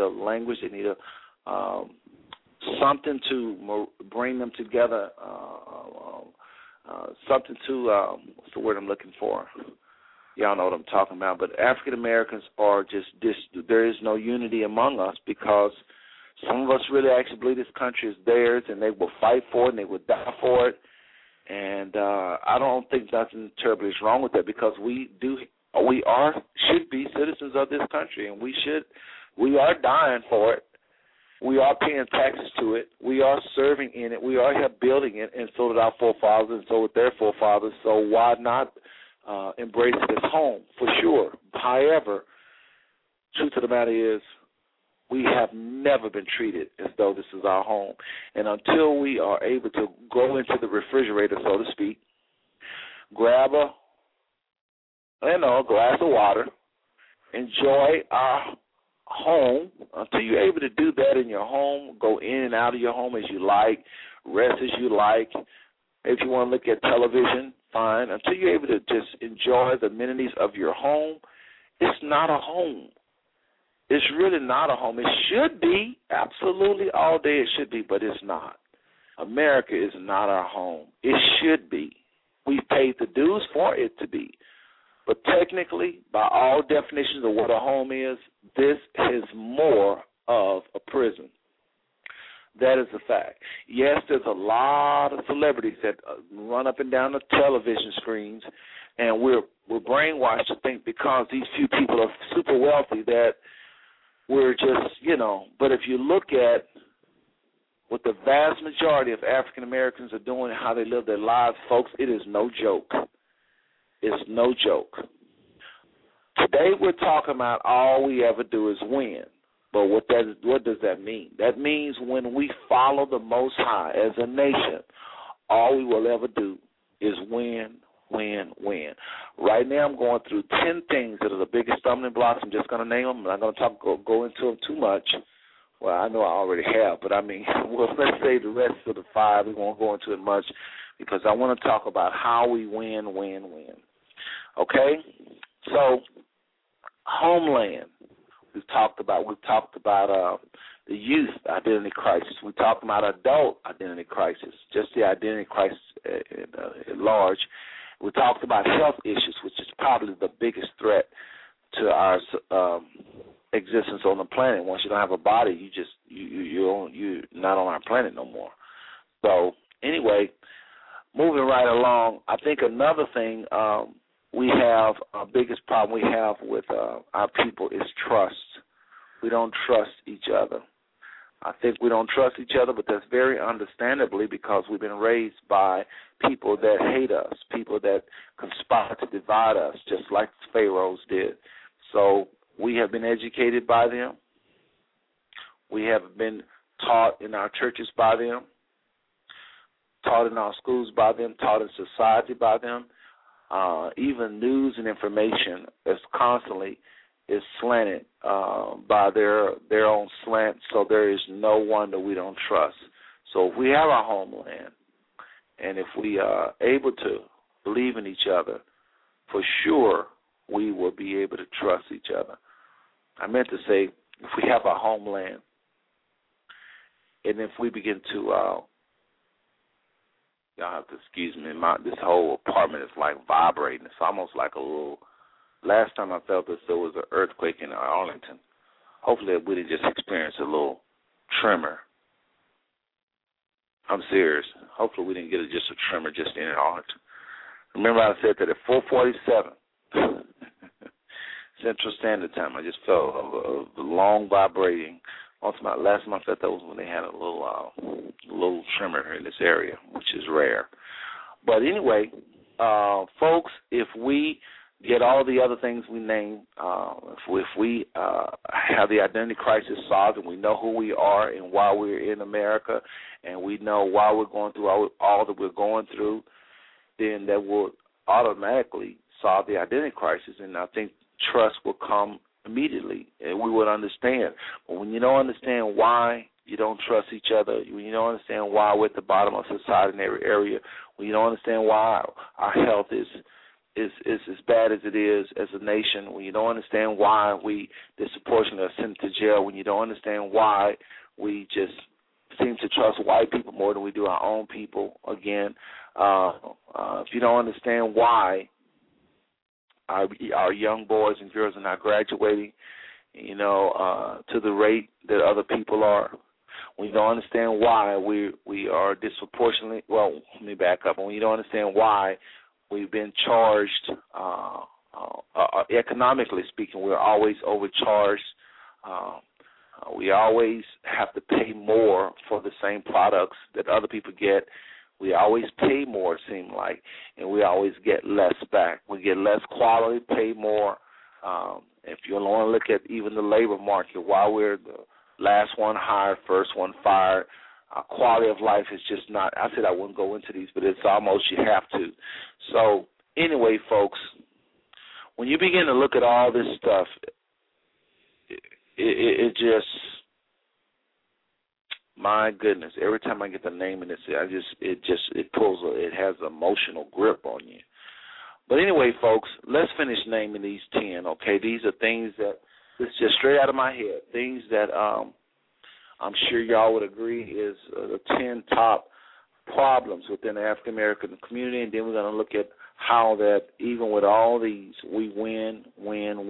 something to bring them together. Something to what's the word I'm looking for? Y'all know what I'm talking about. But African Americans are there is no unity among us because some of us really actually believe this country is theirs, and they will fight for it and they will die for it. And I don't think nothing terribly is wrong with that because we should be citizens of this country, and we are dying for it. We are paying taxes to it. We are serving in it. We are here building it, and so did our forefathers, and so did their forefathers. So why not embrace it as home? For sure. However, truth of the matter is, we have never been treated as though this is our home. And until we are able to go into the refrigerator, so to speak, grab a glass of water, enjoy our home, until you're able to do that in your home, go in and out of your home as you like, rest as you like. If you want to look at television, fine. Until you're able to just enjoy the amenities of your home, it's not a home. It's really not a home. It should be, absolutely, all day it should be, but it's not. America is not our home. It should be. We paid the dues for it to be. But technically, by all definitions of what a home is, this is more of a prison. That is a fact. Yes, there's a lot of celebrities that run up and down the television screens And we're brainwashed to think because these few people are super wealthy that we're just, But if you look at what the vast majority of African Americans are doing, how they live their lives, folks, it is no joke. It's no joke. Today we're talking about all we ever do is win. But what does that mean? That means when we follow the Most High as a nation, all we will ever do is win, win, win. Right now I'm going through 10 things that are the biggest stumbling blocks. I'm just going to name them. I'm not going to go into them too much. Well, I know I already have, but let's say the rest of the 5, we won't go into it much because I want to talk about how we win, win, win. Okay? So, homeland. We've talked about the youth identity crisis. We talked about adult identity crisis, just the identity crisis at large. We talked about health issues, which is probably the biggest threat to our existence on the planet. Once you don't have a body, you're not on our planet no more. So anyway, moving right along, I think another thing we have, our biggest problem we have with our people is trust. We don't trust each other. I think we don't trust each other, but that's very understandably because we've been raised by people that hate us, people that conspire to divide us, just like the Pharaohs did. So we have been educated by them. We have been taught in our churches by them, taught in our schools by them, taught in society by them. Even news and information is constantly slanted by their own slant, so there is no one that we don't trust. So if we have our homeland, and if we are able to believe in each other, for sure we will be able to trust each other. I meant to say, if we have our homeland, and if we begin to, y'all have to excuse me, this whole apartment is like vibrating. It's almost like a little, last time I felt this, there was an earthquake in Arlington. Hopefully we didn't just experience a little tremor. I'm serious. Hopefully we didn't get just a tremor just in Arlington. Remember I said that at 4:47 Central Standard Time, I just felt a long vibrating. Last time I felt that was when they had a little tremor in this area, which is rare. But anyway, folks, if we get all the other things we named, if we have the identity crisis solved and we know who we are and why we're in America and we know why we're going through all that we're going through, then that will automatically solve the identity crisis. And I think trust will come immediately, and we would understand. But when you don't understand why you don't trust each other, when you don't understand why we're at the bottom of society in every area, when you don't understand why our health is as bad as it is as a nation, when you don't understand why we disproportionately are sent to jail, when you don't understand why we just seem to trust white people more than we do our own people, again, if you don't understand why our young boys and girls are not graduating, to the rate that other people are. When you don't understand why we are disproportionately, well, let me back up. When you don't understand why we've been charged, economically speaking, we're always overcharged. We always have to pay more for the same products that other people get. We always pay more, it seems like, and we always get less back. We get less quality, pay more. If you want to look at even the labor market, while we're the last one hired, first one fired, our quality of life is just not, I said I wouldn't go into these, but it's almost you have to. So anyway, folks, when you begin to look at all this stuff, it just, my goodness, every time I get the name in this, it has an emotional grip on you. But anyway, folks, let's finish naming these 10, okay? These are things that, it's just straight out of my head, things that I'm sure y'all would agree is the 10 top problems within the African American community, and then we're going to look at how that even with all these, we win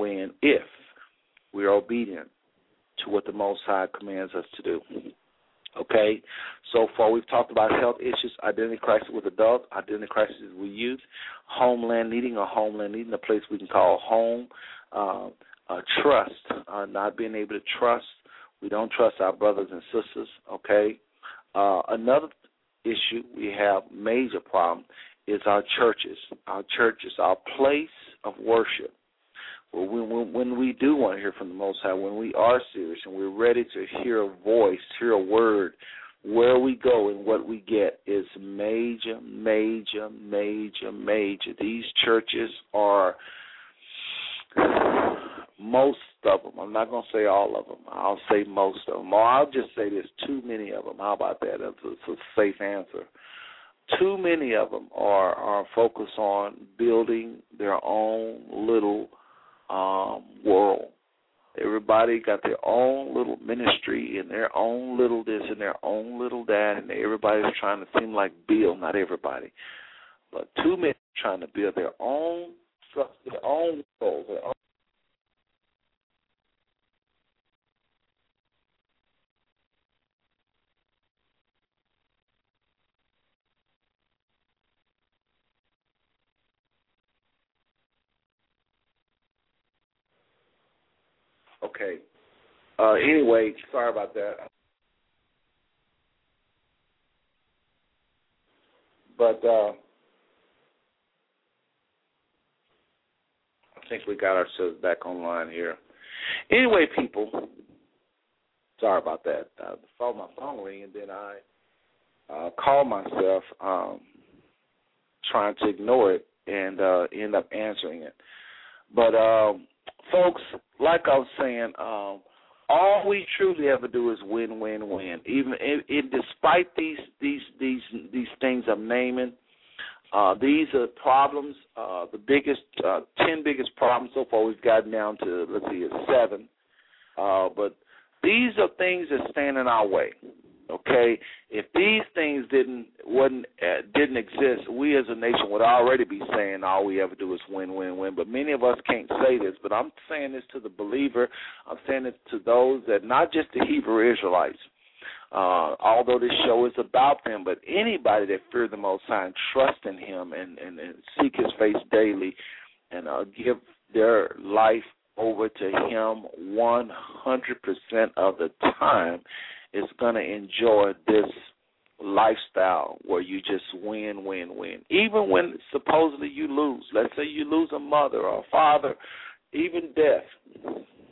if we are obedient to what the Most High commands us to do. Okay, so far we've talked about health issues, identity crisis with adults, identity crisis with youth, homeland needing, a place we can call home, trust, not being able to trust. We don't trust our brothers and sisters, okay? Another issue we have, major problem, is our churches, our place of worship. When we do want to hear from the Most High, when we are serious and we're ready to hear a voice, hear a word, where we go and what we get is major, major, major, major. These churches are, most of them, I'm not going to say all of them, I'll say most of them, or I'll just say there's too many of them. How about that? That's a safe answer. Too many of them are focused on building their own little world. Everybody got their own little ministry and their own little this and their own little that, and everybody's trying to seem like Bill. Not everybody, but too many trying to build their own world, their own. Okay. Anyway, sorry about that. But I think we got ourselves back online here. Anyway, people, sorry about that. I saw my phone ring, and then I called myself trying to ignore it and end up answering it. But, folks, like I was saying, all we truly ever do is win, win, win. Even despite these things I'm naming, these are problems. The biggest 10 biggest problems so far we've gotten down to, let's see, it's 7. But these are things that stand in our way. Okay, if these things didn't exist, we as a nation would already be saying all we ever do is win, win, win. But many of us can't say this. But I'm saying this to the believer. I'm saying it to those that, not just the Hebrew Israelites, although this show is about them, but anybody that fear the Most High and trust in Him and seek His face daily and give their life over to Him 100% of the time, is going to enjoy this lifestyle where you just win, win, win. Even when supposedly you lose. Let's say you lose a mother or a father, even death,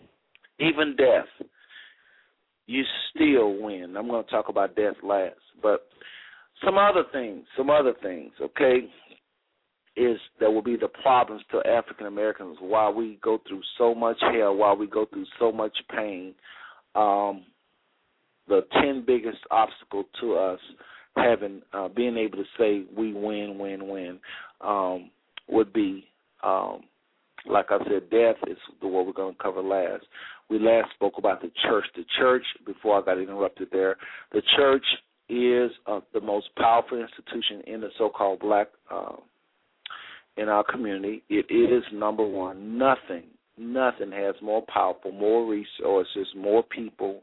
you still win. I'm going to talk about death last. But some other things, okay, is there will be the problems to African Americans while we go through so much hell, while we go through so much pain. The 10 biggest obstacles to us having being able to say we win, win, win would be, like I said, death is what we're going to cover last. We last spoke about the church. The church, before I got interrupted there, the church is the most powerful institution in the so-called black in our community. It is number one. Nothing has more powerful, more resources, more people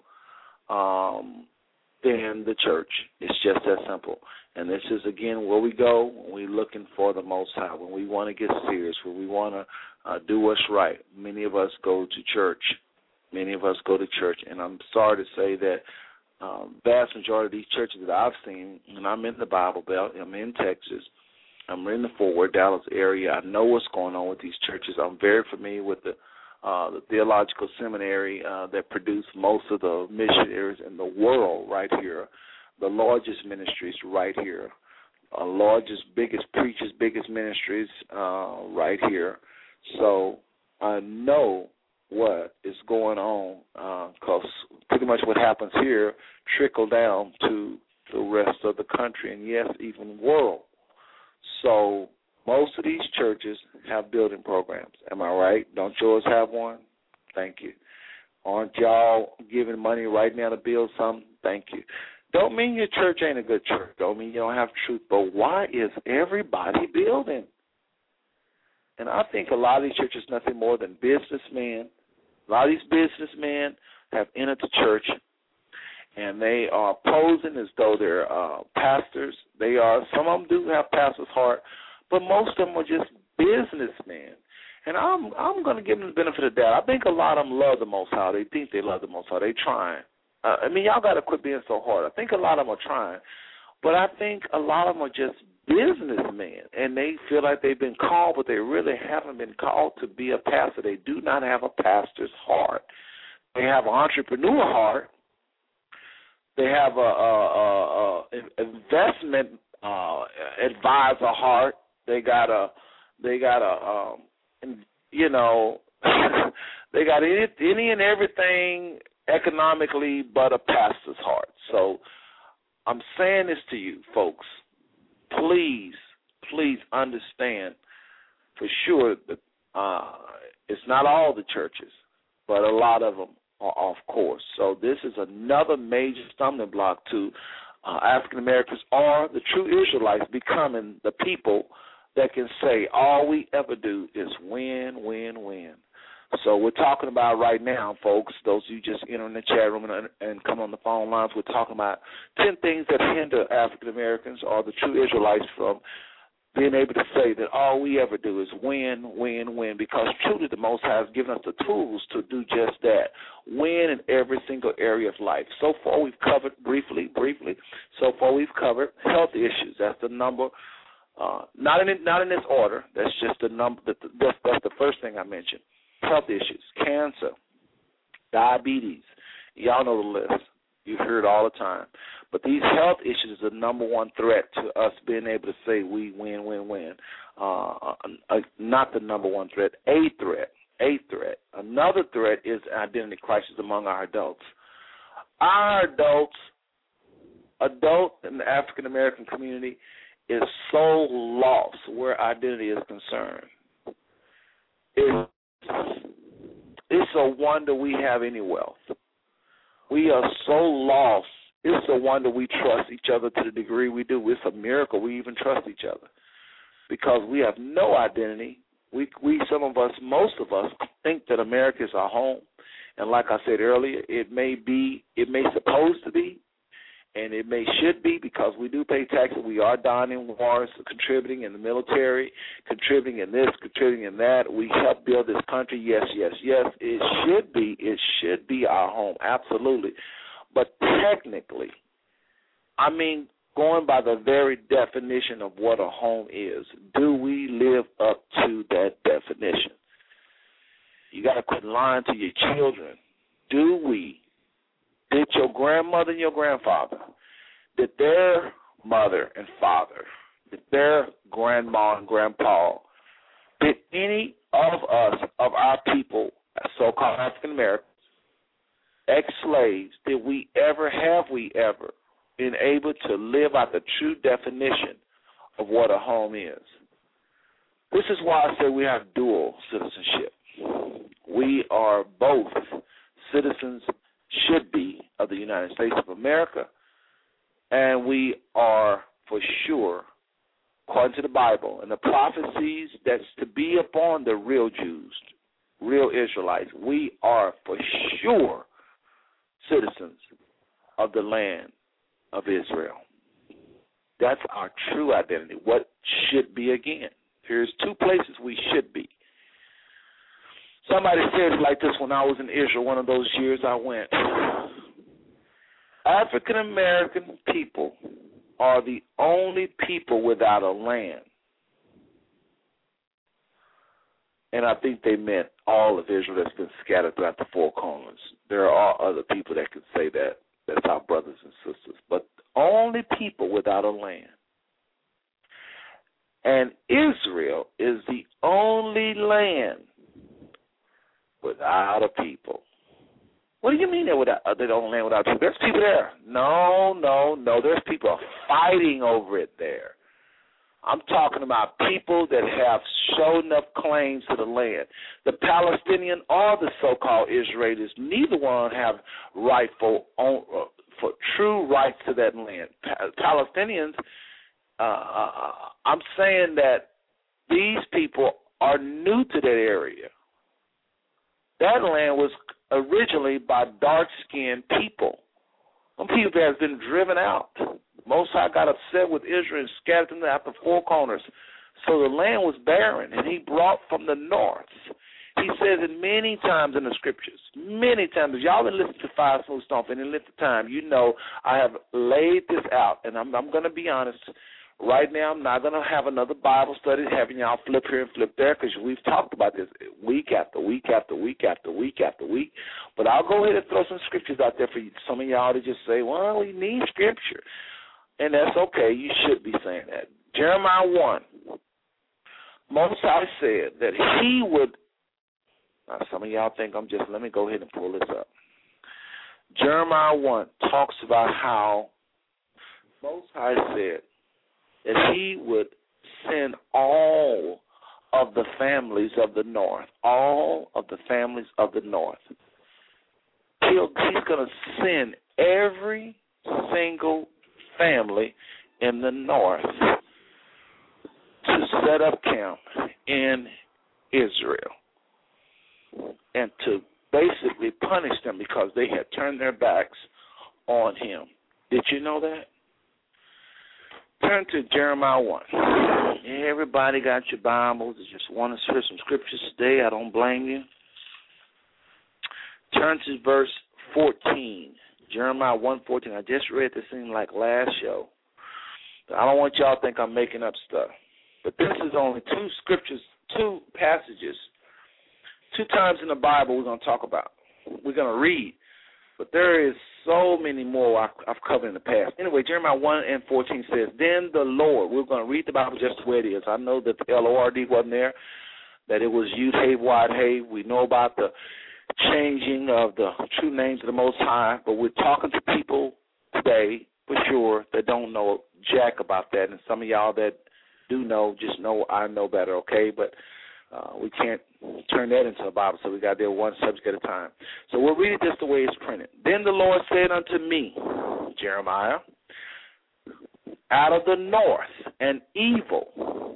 than the church. It's just that simple. And this is, again, where we go when we're looking for the Most High, when we want to get serious, when we want to do what's right. Many of us go to church. And I'm sorry to say that vast majority of these churches that I've seen, and I'm in the Bible Belt, I'm in Texas, I'm in the Fort Worth, Dallas area. I know what's going on with these churches. I'm very familiar with the theological seminary that produced most of the missionaries in the world right here, the largest ministries right here, largest, biggest preachers, biggest ministries right here. So I know what is going on because pretty much what happens here trickle down to the rest of the country and, yes, even world. So most of these churches have building programs. Am I right? Don't yours have one? Thank you. Aren't y'all giving money right now to build something? Thank you. Don't mean your church ain't a good church. Don't mean you don't have truth. But why is everybody building? And I think a lot of these churches are nothing more than businessmen. A lot of these businessmen have entered the church, and they are posing as though they're pastors. They are. Some of them do have pastor's heart, but most of them are just businessmen. And I'm going to give them the benefit of the doubt. I think a lot of them love the Most High. They think they love the Most High. They trying. I mean, y'all got to quit being so hard. I think a lot of them are trying, but I think a lot of them are just businessmen, and they feel like they've been called, but they really haven't been called to be a pastor. They do not have a pastor's heart. They have an entrepreneur heart. They have a investment advisor heart. They got you know, they got any and everything economically but a pastor's heart. So I'm saying this to you, folks. Please understand for sure that it's not all the churches, but a lot of them are off course. So this is another major stumbling block to African Americans or the true Israelites becoming the people that can say all we ever do is win, win, win. So we're talking about right now, folks, those of you just enter in the chat room and come on the phone lines, we're talking about 10 things that hinder African Americans or the true Israelites from being able to say that all we ever do is win, win, win, because truly the Most High has given us the tools to do just that, win in every single area of life. So far we've covered briefly, so far we've covered health issues. That's the number. Not in this order. That's just the number. That's the first thing I mentioned. Health issues, cancer, diabetes. Y'all know the list. You hear it all the time. But these health issues are the number one threat to us being able to say we win, win, win. Not the number one threat, a threat. Another threat is identity crisis among our adults. Our adults in the African American community is so lost where identity is concerned. It's a wonder we have any wealth. We are so lost. It's a wonder we trust each other to the degree we do. It's a miracle we even trust each other because we have no identity. Most of us think that America is our home. And like I said earlier, it may supposed to be, and it should be because we do pay taxes. We are dying in wars, contributing in the military, contributing in this, contributing in that. We help build this country. Yes. It should be our home, absolutely. But technically, I mean, going by the very definition of what a home is, do we live up to that definition? You got to quit lying to your children. Do we? Did your grandmother and your grandfather, did their mother and father, did their grandma and grandpa, did any of us, of our people, so-called African Americans, ex-slaves, have we ever been able to live out the true definition of what a home is? This is why I say we have dual citizenship. We are both citizens, should be, of the United States of America, and we are for sure, according to the Bible and the prophecies that's to be upon the real Jews, real Israelites, we are for sure citizens of the land of Israel. That's our true identity. What should be again? Here's two places we should be. Somebody said it like this when I was in Israel, one of those years I went. African American people are the only people without a land. And I think they meant all of Israel that's been scattered throughout the four corners. There are other people that can say that. That's our brothers and sisters. But only people without a land. And Israel is the only land without a people. What do you mean they don't land without people? There's people there. No. There's people fighting over it there. I'm talking about people that have shown enough claims to the land. The Palestinian or the so-called Israelis, neither one have rightful, for true rights to that land. Palestinians, I'm saying that these people are new to that area. That land was originally by dark-skinned people. Some people has been driven out. Most High got upset with Israel and scattered them out the four corners. So the land was barren, and he brought from the north. He says it many times in the scriptures, many times. If y'all didn't listen to Five Smooth Stone for any length of time, you know I have laid this out, and I'm going to be honest. Right now, I'm not going to have another Bible study having y'all flip here and flip there because we've talked about this week after week after week after week after week. But I'll go ahead and throw some scriptures out there for you, some of y'all to just say, well, we need scripture. And that's okay. You should be saying that. Jeremiah 1, Most High said that he would, now some of y'all think I'm just, let me go ahead and pull this up. Jeremiah 1 talks about how Most High said that he would send all of the families of the north, all of the families of the north. He's going to send every single family in the north to set up camp in Israel and to basically punish them because they had turned their backs on him. Did you know that? Turn to Jeremiah 1. Everybody got your Bibles. You just want to hear some scriptures today. I don't blame you. Turn to verse 14. Jeremiah 1:14. I just read this thing like last show. I don't want y'all to think I'm making up stuff. But this is only two scriptures, two passages, two times in the Bible we're going to talk about. We're going to read. But there is so many more I've covered in the past. Anyway, Jeremiah 1:14 says, Then the Lord, we're going to read the Bible just the way it is. I know that the L-O-R-D wasn't there, that it was Yud-Hey, Wad-Hey. We know about the changing of the true names of the Most High, but we're talking to people today, for sure, that don't know jack about that. And some of y'all that do know, just know I know better, okay? But we can't turn that into a Bible, so we got to deal with one subject at a time. So we'll read it just the way it's printed. Then the Lord said unto me, Jeremiah, out of the north an evil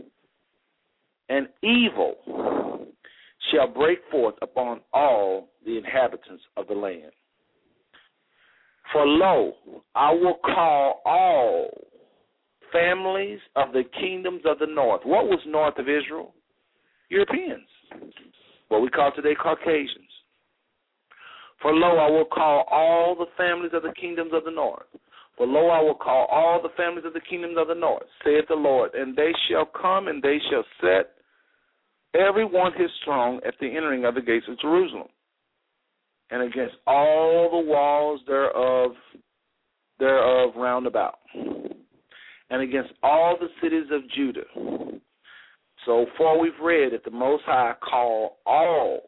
shall break forth upon all the inhabitants of the land. For lo, I will call all families of the kingdoms of the north. What was north of Israel? Europeans, what we call today Caucasians. For lo, I will call all the families of the kingdoms of the north. For lo, I will call all the families of the kingdoms of the north, saith the Lord, and they shall come, and they shall set every one his throne at the entering of the gates of Jerusalem, and against all the walls thereof round about, and against all the cities of Judah. So far we've read that the Most High called all,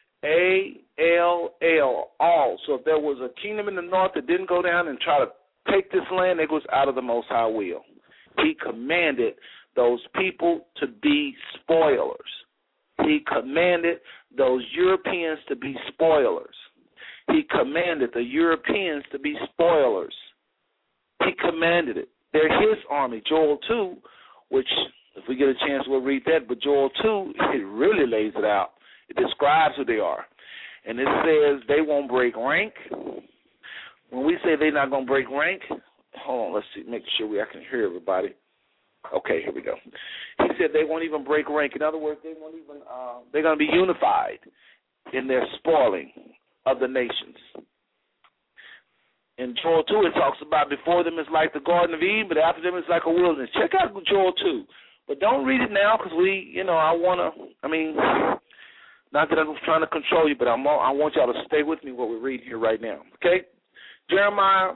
A-L-L, all. So if there was a kingdom in the north that didn't go down and try to take this land, it was out of the Most High will. He commanded those people to be spoilers. He commanded those Europeans to be spoilers. He commanded the Europeans to be spoilers. He commanded it. They're his army. Joel 2, which, if we get a chance, we'll read that. But Joel 2, it really lays it out. It describes who they are. And it says they won't break rank. When we say they're not going to break rank, hold on, let's see, make sure I can hear everybody. Okay, here we go. He said they won't even break rank. In other words, they're going to be unified in their spoiling of the nations. In Joel 2, it talks about before them is like the Garden of Eden, but after them is like a wilderness. Check out Joel 2. But don't read it now because not that I'm trying to control you, but I want y'all to stay with me what we read here right now. Okay? Jeremiah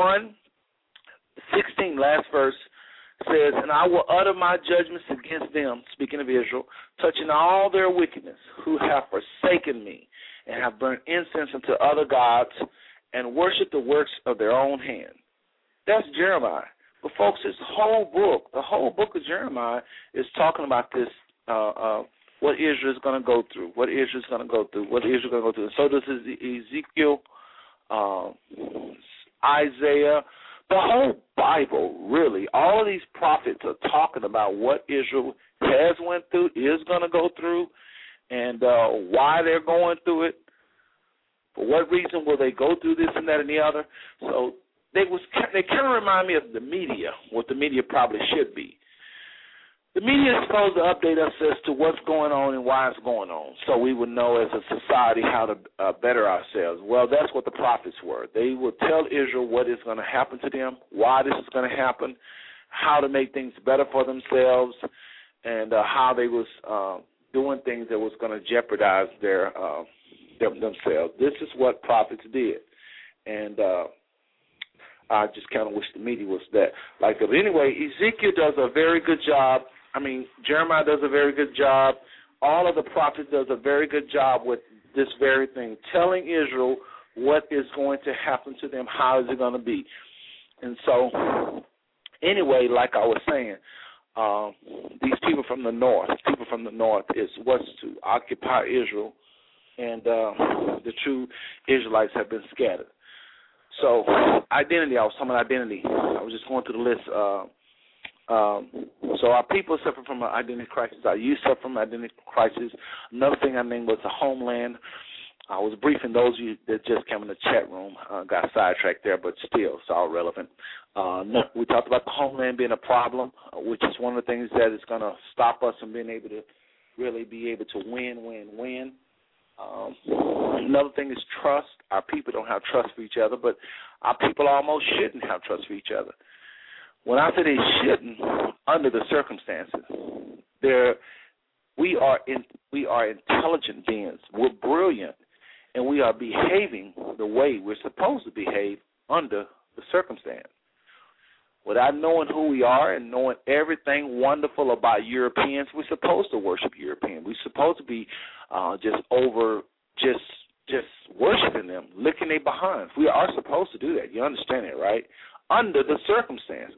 1:16, last verse, says, And I will utter my judgments against them, speaking of Israel, touching all their wickedness, who have forsaken me and have burnt incense unto other gods and worship the works of their own hand. That's Jeremiah. But, folks, the whole book of Jeremiah is talking about this, what Israel is going to go through, And so does Ezekiel, Isaiah. The whole Bible, really, all of these prophets are talking about what Israel has went through, is going to go through, and why they're going through it. For what reason will they go through this and that and the other? So they kind of remind me of the media, what the media probably should be. The media is supposed to update us as to what's going on and why it's going on, so we would know as a society how to better ourselves. Well, that's what the prophets were. They would tell Israel what is going to happen to them, why this is going to happen, how to make things better for themselves, and how they was doing things that was going to jeopardize themselves. This is what prophets did, and I just kind of wish the media was that like that. But anyway, Ezekiel does a very good job. Jeremiah does a very good job. All of the prophets does a very good job with this very thing, telling Israel what is going to happen to them, how is it going to be. And so, anyway, like I was saying, these people from the north is what's to occupy Israel, and the true Israelites have been scattered. So, identity, I was talking about identity. I was just going through the list. So our people suffer from an identity crisis. Our youth suffer from an identity crisis. Another thing I named was the homeland. I was briefing those of you that just came in the chat room. Got sidetracked there, but still, it's all relevant. We talked about the homeland being a problem, which is one of the things that is going to stop us from being able to really be able to win. Another thing is trust. Our people don't have trust for each other, but our people almost shouldn't have trust for each other. When I say they shouldn't, under the circumstances, we are intelligent beings. We're brilliant, and we are behaving the way we're supposed to behave under the circumstance. Without knowing who we are and knowing everything wonderful about Europeans, we're supposed to worship Europeans. We're supposed to be just worshiping them, licking their behinds. We are supposed to do that. You understand it, right? Under the circumstance,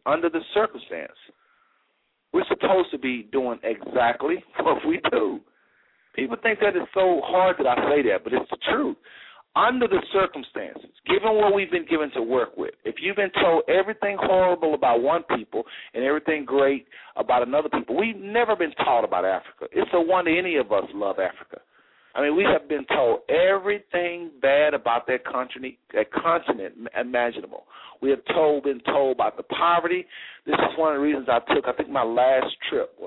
we're supposed to be doing exactly what we do. People think that it's so hard that I say that, but it's the truth. Under the circumstances, given what we've been given to work with, if you've been told everything horrible about one people and everything great about another people, we've never been taught about Africa. It's a wonder any of us love Africa. We have been told everything bad about that continent imaginable. We have been told about the poverty. This is one of the reasons I took, my last trip.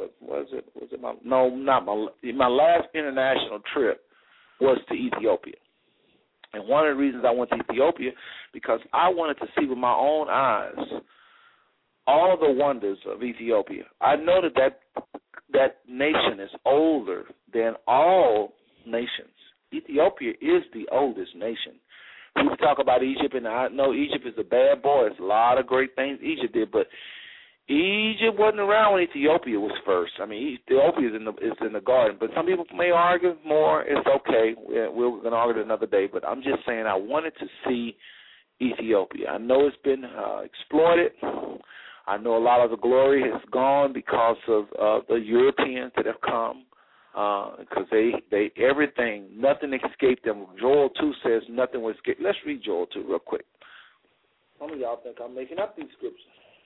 My last international trip was to Ethiopia. And one of the reasons I went to Ethiopia, because I wanted to see with my own eyes all the wonders of Ethiopia. I know that nation is older than all nations. Ethiopia is the oldest nation. People talk about Egypt, and I know Egypt is a bad boy. It's a lot of great things Egypt did, but Egypt wasn't around when Ethiopia was first. Ethiopia is in the garden, but some people may argue more. It's okay. We're going to argue it another day, but I'm just saying I wanted to see Ethiopia. I know it's been exploited. I know a lot of the glory has gone because of the Europeans that have come. Because they everything, nothing escaped them. Joel 2 says nothing will escape. Let's read Joel 2 real quick. Some of y'all think I'm making up these scriptures.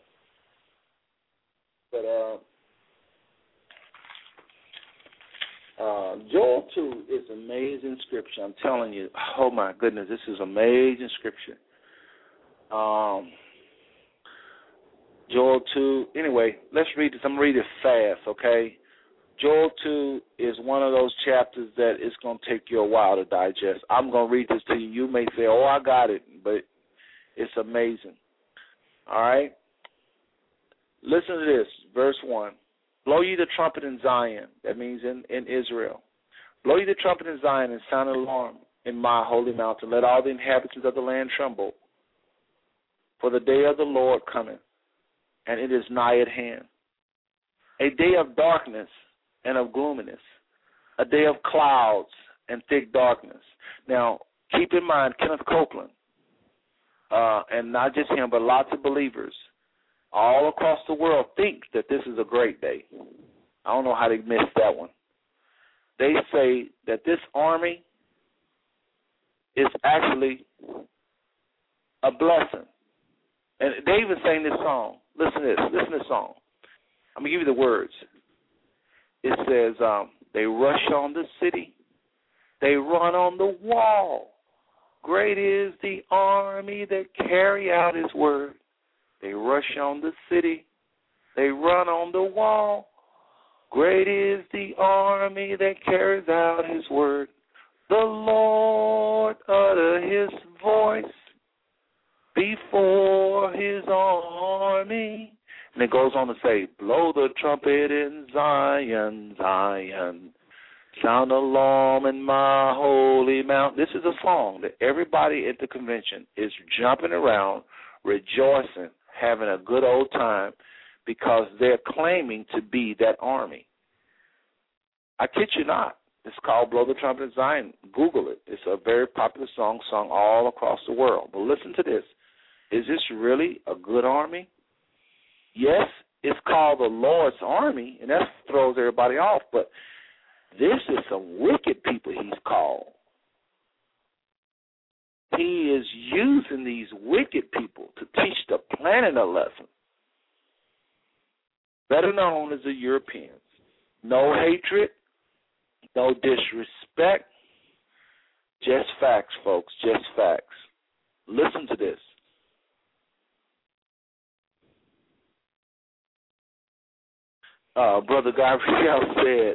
But Joel 2 is amazing scripture. I'm telling you, oh my goodness, this is amazing scripture. Joel 2, anyway, let's read this. I'm going to read it fast, okay? Joel 2 is one of those chapters that it's going to take you a while to digest. I'm going to read this to you. You may say, oh, I got it, but it's amazing. All right? Listen to this, verse 1. Blow ye the trumpet in Zion, that means in Israel. Blow ye the trumpet in Zion and sound an alarm in my holy mountain. Let all the inhabitants of the land tremble. For the day of the Lord cometh, and it is nigh at hand. A day of darkness and of gloominess, a day of clouds and thick darkness. Now, keep in mind, Kenneth Copeland, and not just him, but lots of believers all across the world think that this is a great day. I don't know how they missed that one. They say that this army is actually a blessing. And they even sang this song. Listen to this song. I'm going to give you the words. It says, they rush on the city, they run on the wall, Great is the army that carry out his word. They rush on the city. They run on the wall. Great is the army that carries out his word. The Lord utter his voice before his army. And it goes on to say, blow the trumpet in Zion, Zion. Sound alarm in my holy mount. This is a song that everybody at the convention is jumping around, rejoicing, having a good old time, because they're claiming to be that army. I kid you not. It's called Blow the Trumpet in Zion. Google it. It's a very popular song sung all across the world. But listen to this. Is this really a good army? Yes, it's called the Lord's army, and that throws everybody off. But this is some wicked people he's called. He is using these wicked people to teach the planet a lesson. Better known as the Europeans. No hatred, no disrespect, just facts, folks, just facts. Listen to this. Brother Gabriel said,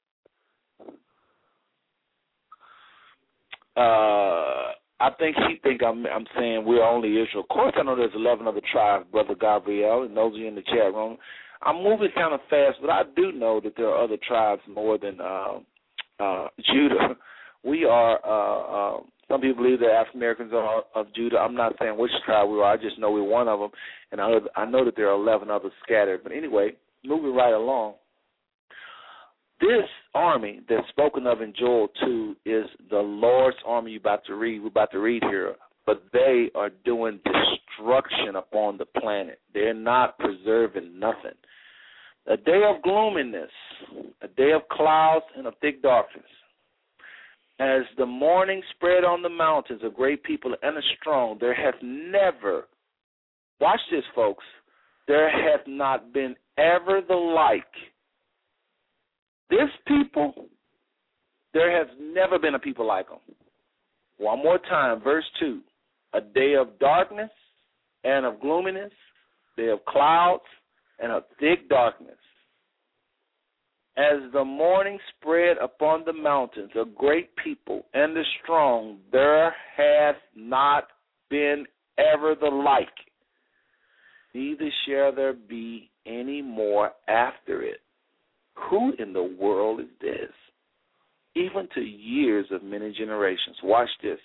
I think he think I'm saying we're only Israel. Of course I know there's 11 other tribes, Brother Gabriel, and those of you in the chat room. I'm moving kind of fast, but I do know that there are other tribes more than Judah. We are, some people believe that African Americans are of Judah. I'm not saying which tribe we are. I just know we're one of them, and I know that there are 11 others scattered. But anyway, moving right along. This army that's spoken of in Joel 2 is the Lord's army we're about to read here, but they are doing destruction upon the planet. They're not preserving nothing. A day of gloominess, a day of clouds and of thick darkness. As the morning spread on the mountains, a great people and a strong, there hath never, watch this, folks, there hath not been ever the like. This people, there has never been a people like them. One more time, verse 2. A day of darkness and of gloominess, day of clouds and of thick darkness. As the morning spread upon the mountains, a great people and the strong, there hath not been ever the like. Neither shall there be any more after it. Who in the world is this? Even to years of many generations. Watch this.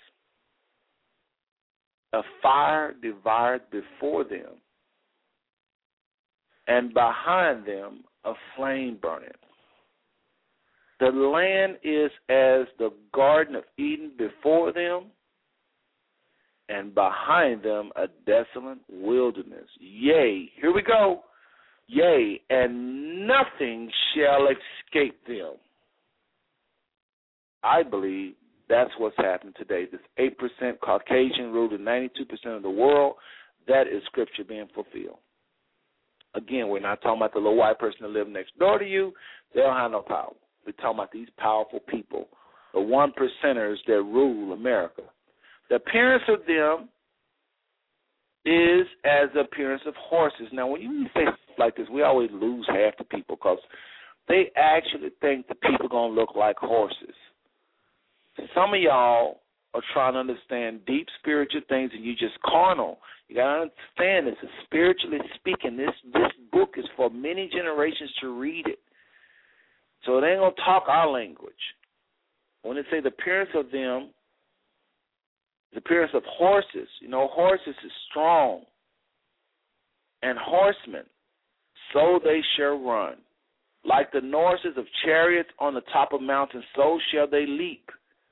A fire devoured before them, and behind them a flame burning. The land is as the Garden of Eden before them, and behind them a desolate wilderness. Yea, here we go. Yea, and nothing shall escape them. I believe that's what's happening today. This 8% Caucasian ruled in 92% of the world, that is Scripture being fulfilled. Again, we're not talking about the little white person that lives next door to you. They don't have no power. We're talking about these powerful people, the 1%ers that rule America. The appearance of them is as the appearance of horses. Now, when you say stuff like this, we always lose half the people because they actually think the people are going to look like horses. Some of y'all are trying to understand deep spiritual things and you just carnal. You got to understand this. Spiritually speaking, this book is for many generations to read it. So they ain't going to talk our language. When they say the appearance of them, the appearance of horses, you know, horses is strong. And horsemen, so they shall run. Like the noises of chariots on the top of mountains, so shall they leap.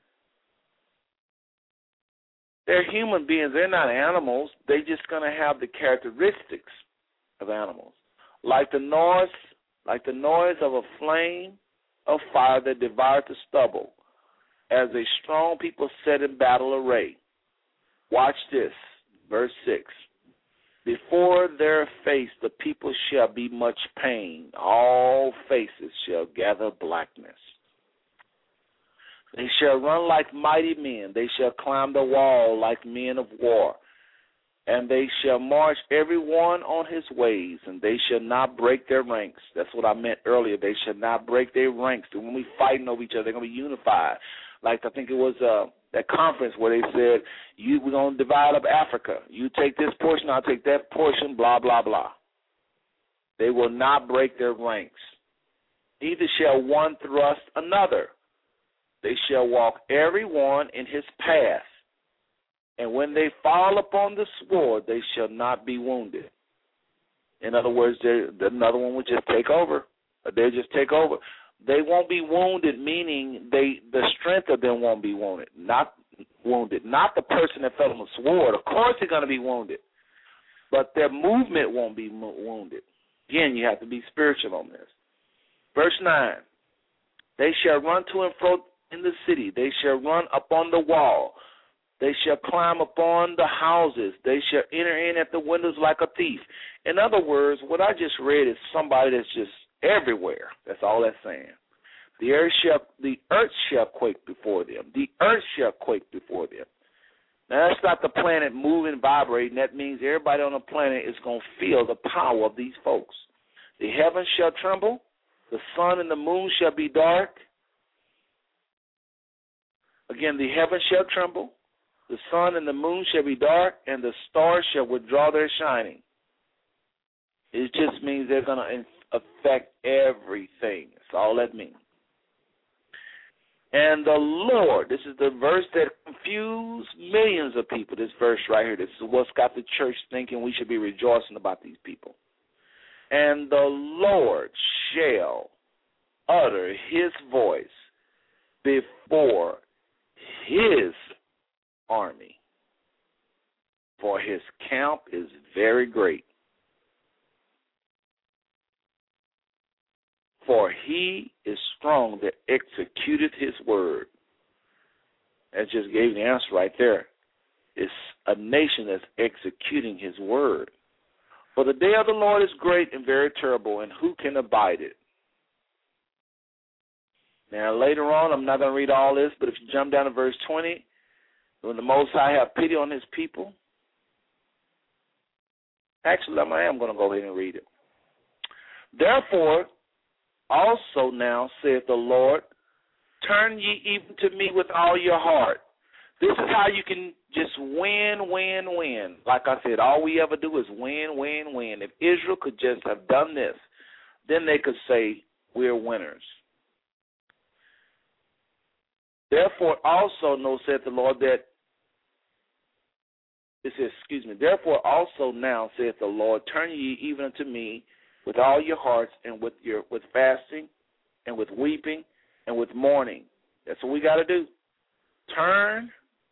They're human beings. They're not animals. They're just going to have the characteristics of animals. Like the noise of a flame of fire that devours the stubble, as a strong people set in battle array. Watch this, verse 6. Before their face the people shall be much pain. All faces shall gather blackness. They shall run like mighty men. They shall climb the wall like men of war. And they shall march every one on his ways, and they shall not break their ranks. That's what I meant earlier. They shall not break their ranks. When we fighting over each other, they're going to be unified. Like I think it was that conference where they said, we're going to divide up Africa. You take this portion, I'll take that portion, blah, blah, blah. They will not break their ranks. Neither shall one thrust another. They shall walk every one in his path. And when they fall upon the sword, they shall not be wounded. In other words, another one will just take over. They'll just take over. They won't be wounded, meaning the strength of them won't be wounded. Not the person that fell on the sword. Of course they're going to be wounded. But their movement won't be wounded. Again, you have to be spiritual on this. Verse 9, they shall run to and fro in the city. They shall run upon the wall. They shall climb upon the houses. They shall enter in at the windows like a thief. In other words, what I just read is somebody that's just everywhere. That's all that's saying. The earth shall quake before them. The earth shall quake before them. Now, that's not the planet moving, vibrating. That means everybody on the planet is going to feel the power of these folks. The heavens shall tremble. The sun and the moon shall be dark. Again, the heavens shall tremble. The sun and the moon shall be dark, and the stars shall withdraw their shining. It just means they're going to affect everything. That's all that means. And the Lord, this is the verse that confused millions of people, this verse right here. This is what's got the church thinking we should be rejoicing about these people. And the Lord shall utter his voice before his army, for his camp is very great. For he is strong that executeth his word. That just gave the answer right there. It's a nation that's executing his word. For the day of the Lord is great and very terrible, and who can abide it? Now, later on, I'm not going to read all this, but if you jump down to verse 20, when the Most High have pity on his people. Actually, I am going to go ahead and read it. Therefore, also now, saith the Lord, turn ye even to me with all your heart. This is how you can just win. Like I said, all we ever do is win. If Israel could just have done this, then they could say, we're winners. Therefore also know, saith the Lord, that therefore also now, saith the Lord, turn ye even unto me with all your hearts, and with fasting, and with weeping, and with mourning. That's what we got to do. Turn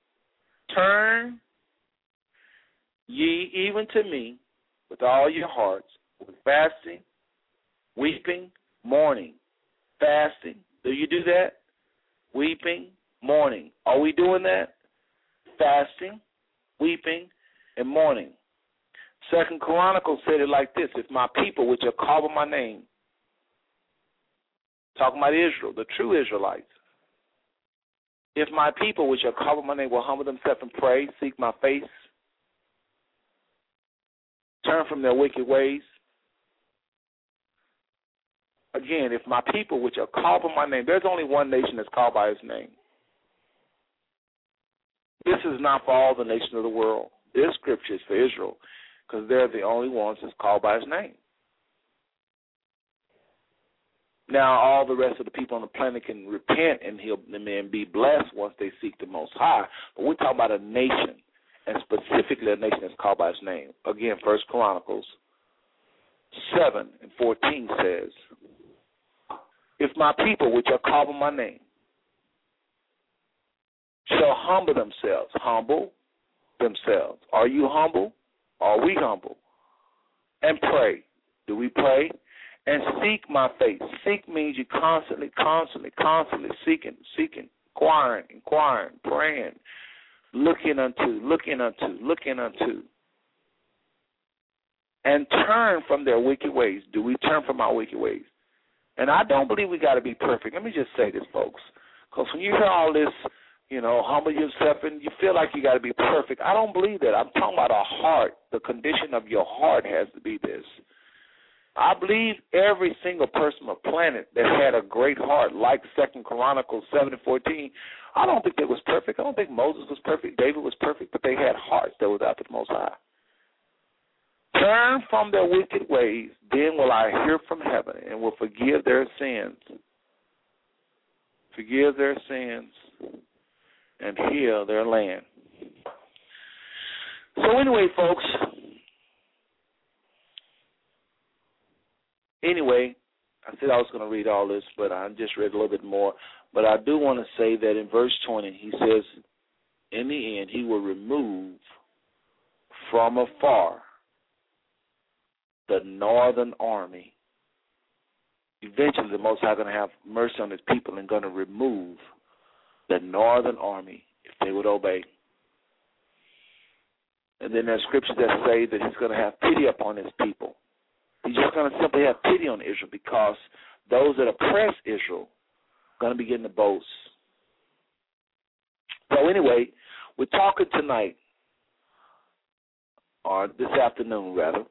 ye even to me with all your hearts, with fasting, weeping, mourning. Fasting. Do you do that? Weeping, mourning. Are we doing that? Fasting, weeping, and mourning. 2 Chronicles said it like this: if my people, which are called by my name, talking about Israel, the true Israelites, if my people, which are called by my name, will humble themselves and pray, seek my face, turn from their wicked ways. Again, if my people, which are called by my name, there's only one nation that's called by his name. This is not for all the nations of the world. This scripture is for Israel, because they're the only ones that's called by his name. Now, all the rest of the people on the planet can repent and be blessed once they seek the Most High. But we're talking about a nation, and specifically a nation that's called by his name. Again, 1 Chronicles 7:14 says, if my people, which are called by my name, shall humble themselves. Are you humble? Are we humble? And pray. Do we pray? And seek my face. Seek means you constantly seeking, inquiring, praying, looking unto. And turn from their wicked ways. Do we turn from our wicked ways? And I don't believe we got to be perfect. Let me just say this, folks. Because when you hear all this, humble yourself and you feel like you got to be perfect, I don't believe that. I'm talking about a heart. The condition of your heart has to be this. I believe every single person on the planet that had a great heart, like 2 Chronicles 7:14, I don't think they was perfect. I don't think Moses was perfect, David was perfect, but they had hearts that was after the Most High. Turn from their wicked ways, then will I hear from heaven and will forgive their sins. Forgive their sins and heal their land. So anyway, folks, I said I was going to read all this, but I just read a little bit more. But I do want to say that in verse 20, he says, in the end, he will remove from afar the northern army. Eventually, the Most High is going to have mercy on his people and going to remove the northern army if they would obey. And then there's scriptures that say that he's going to have pity upon his people. He's just going to simply have pity on Israel because those that oppress Israel are going to begin to boast. So anyway, we're talking tonight, or this afternoon rather,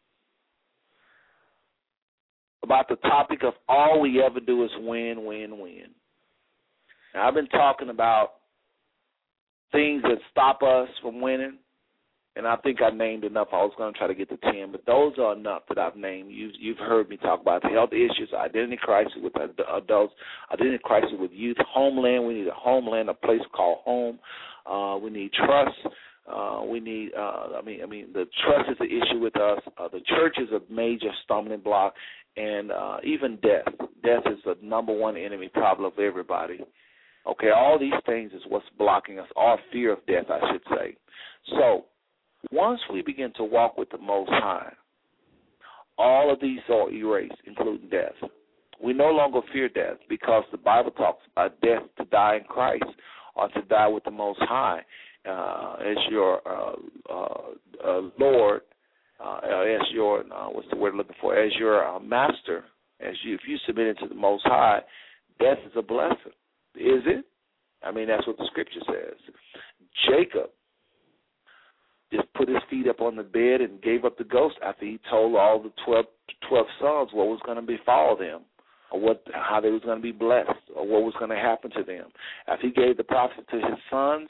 about the topic of all we ever do is win, win, win. Now, I've been talking about things that stop us from winning, and I think I named enough. I was going to try to get to 10, but those are enough that I've named. You've heard me talk about the health issues, identity crisis with adults, identity crisis with youth, homeland. We need a homeland, a place called home. We need trust. We need, the trust is the issue with us. The church is a major stumbling block, and even death. Death is the number one enemy problem of everybody. Okay, all these things is what's blocking us, our fear of death, I should say. So once we begin to walk with the Most High, all of these are erased, including death. We no longer fear death because the Bible talks about death to die in Christ or to die with the Most High as your Lord, as your, what's the word I'm looking for, as your master, if you submit it to the Most High, death is a blessing. Is it? I mean, that's what the scripture says. Jacob just put his feet up on the bed and gave up the ghost after he told all the 12 sons what was going to befall them, or how they was going to be blessed, or what was going to happen to them. After he gave the prophecy to his sons,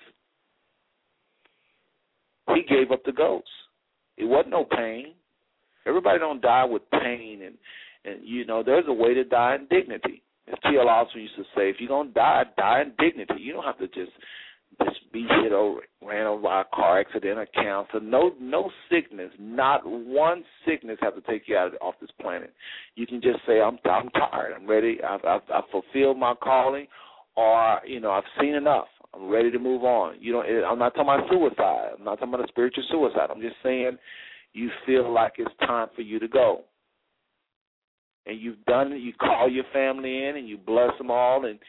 he gave up the ghost. It wasn't no pain. Everybody don't die with pain, and there's a way to die in dignity. As T.L. Osborne used to say, if you're going to die, die in dignity. You don't have to just be hit or ran over by a car accident or cancer. No sickness, not one sickness have to take you off this planet. You can just say, I'm tired. I'm ready. I've fulfilled my calling, or, I've seen enough. I'm ready to move on. I'm not talking about suicide. I'm not talking about a spiritual suicide. I'm just saying you feel like it's time for you to go. And you've done it. You call your family in and you bless them all. And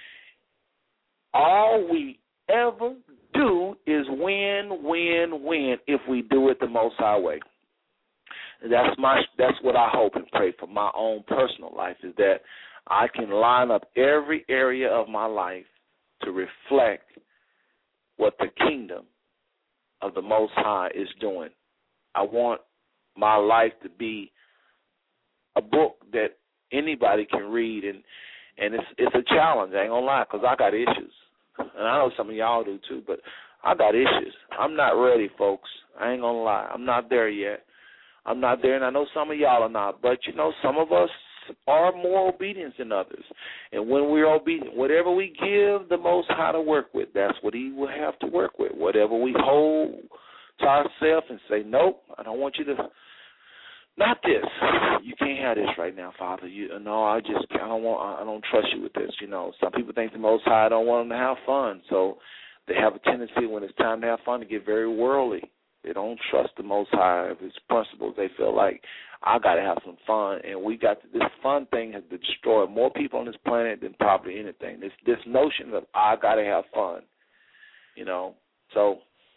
all we ever do is win, win, win if we do it the Most High way. And that's what I hope and pray for my own personal life, is that I can line up every area of my life to reflect what the kingdom of the Most High is doing. I want my life to be a book that anybody can read, and it's a challenge, I ain't gonna lie, because I got issues. And I know some of y'all do too, but I got issues. I'm not ready, folks. I ain't gonna lie. I'm not there yet. I'm not there, and I know some of y'all are not. But, some of us are more obedient than others. And when we're obedient, whatever we give the Most High to work with, that's what he will have to work with. Whatever we hold to ourselves and say, nope, I don't want you to, not this. You can't have this right now, Father. I don't trust you with this. Some people think the Most High don't want them to have fun. So they have a tendency when it's time to have fun to get very worldly. They don't trust the Most High of his principles. They feel like, I got to have some fun. And this fun thing has destroyed more people on this planet than probably anything. This notion of, I got to have fun, So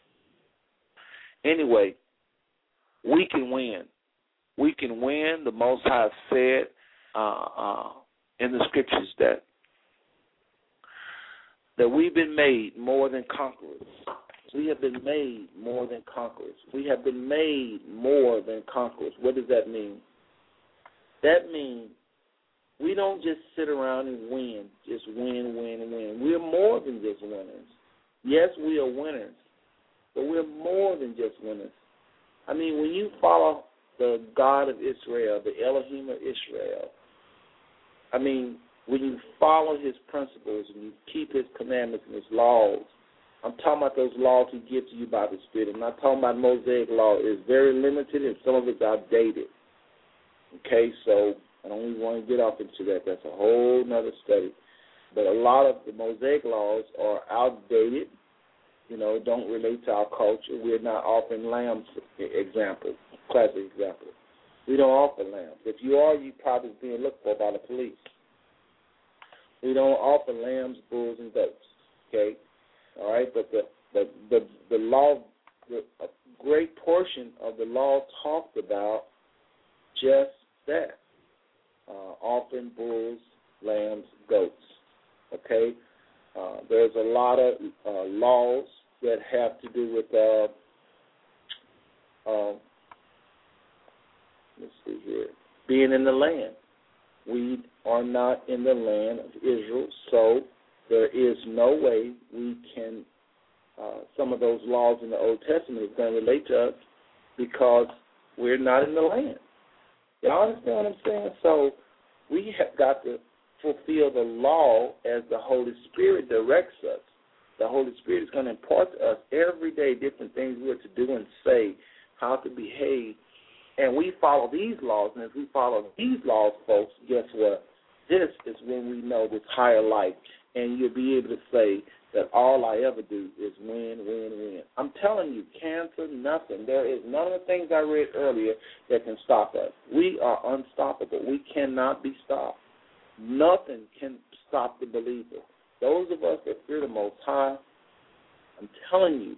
anyway, we can win. We can win. The Most High said in the scriptures that that we've been made more than conquerors. We have been made more than conquerors. We have been made more than conquerors. What does that mean? That means we don't just sit around and win, just win, win, win. We're more than just winners. Yes, we are winners, but we're more than just winners. I mean, when you follow the God of Israel, the Elohim of Israel, I mean, when you follow his principles and you keep his commandments and his laws, I'm talking about those laws he gives to you by the Spirit. I'm not talking about Mosaic law. It's very limited and some of it's outdated. Okay, so I don't even want to get off into that. That's a whole nother study. But a lot of the Mosaic laws are outdated, don't relate to our culture. We're not offering lambs, classic example. We don't offer lambs. If you are, you probably being looked for by the police. We don't offer lambs, bulls, and goats. Okay, all right. But the law, a great portion of the law talked about just that, offering bulls, lambs, goats. Okay, there's a lot of laws that have to do with let's see here, being in the land. We are not in the land of Israel, so there is no way we can, some of those laws in the Old Testament is going to relate to us because we're not in the land. Y'all understand what I'm saying? So we have got to fulfill the law as the Holy Spirit directs us. The Holy Spirit is going to impart to us every day different things we're to do and say, how to behave. And we follow these laws, and if we follow these laws, folks, guess what? This is when we know this higher life, and you'll be able to say that all I ever do is win, win, win. I'm telling you, cancer, nothing. There is none of the things I read earlier that can stop us. We are unstoppable. We cannot be stopped. Nothing can stop the believer. Those of us that fear the Most High, I'm telling you,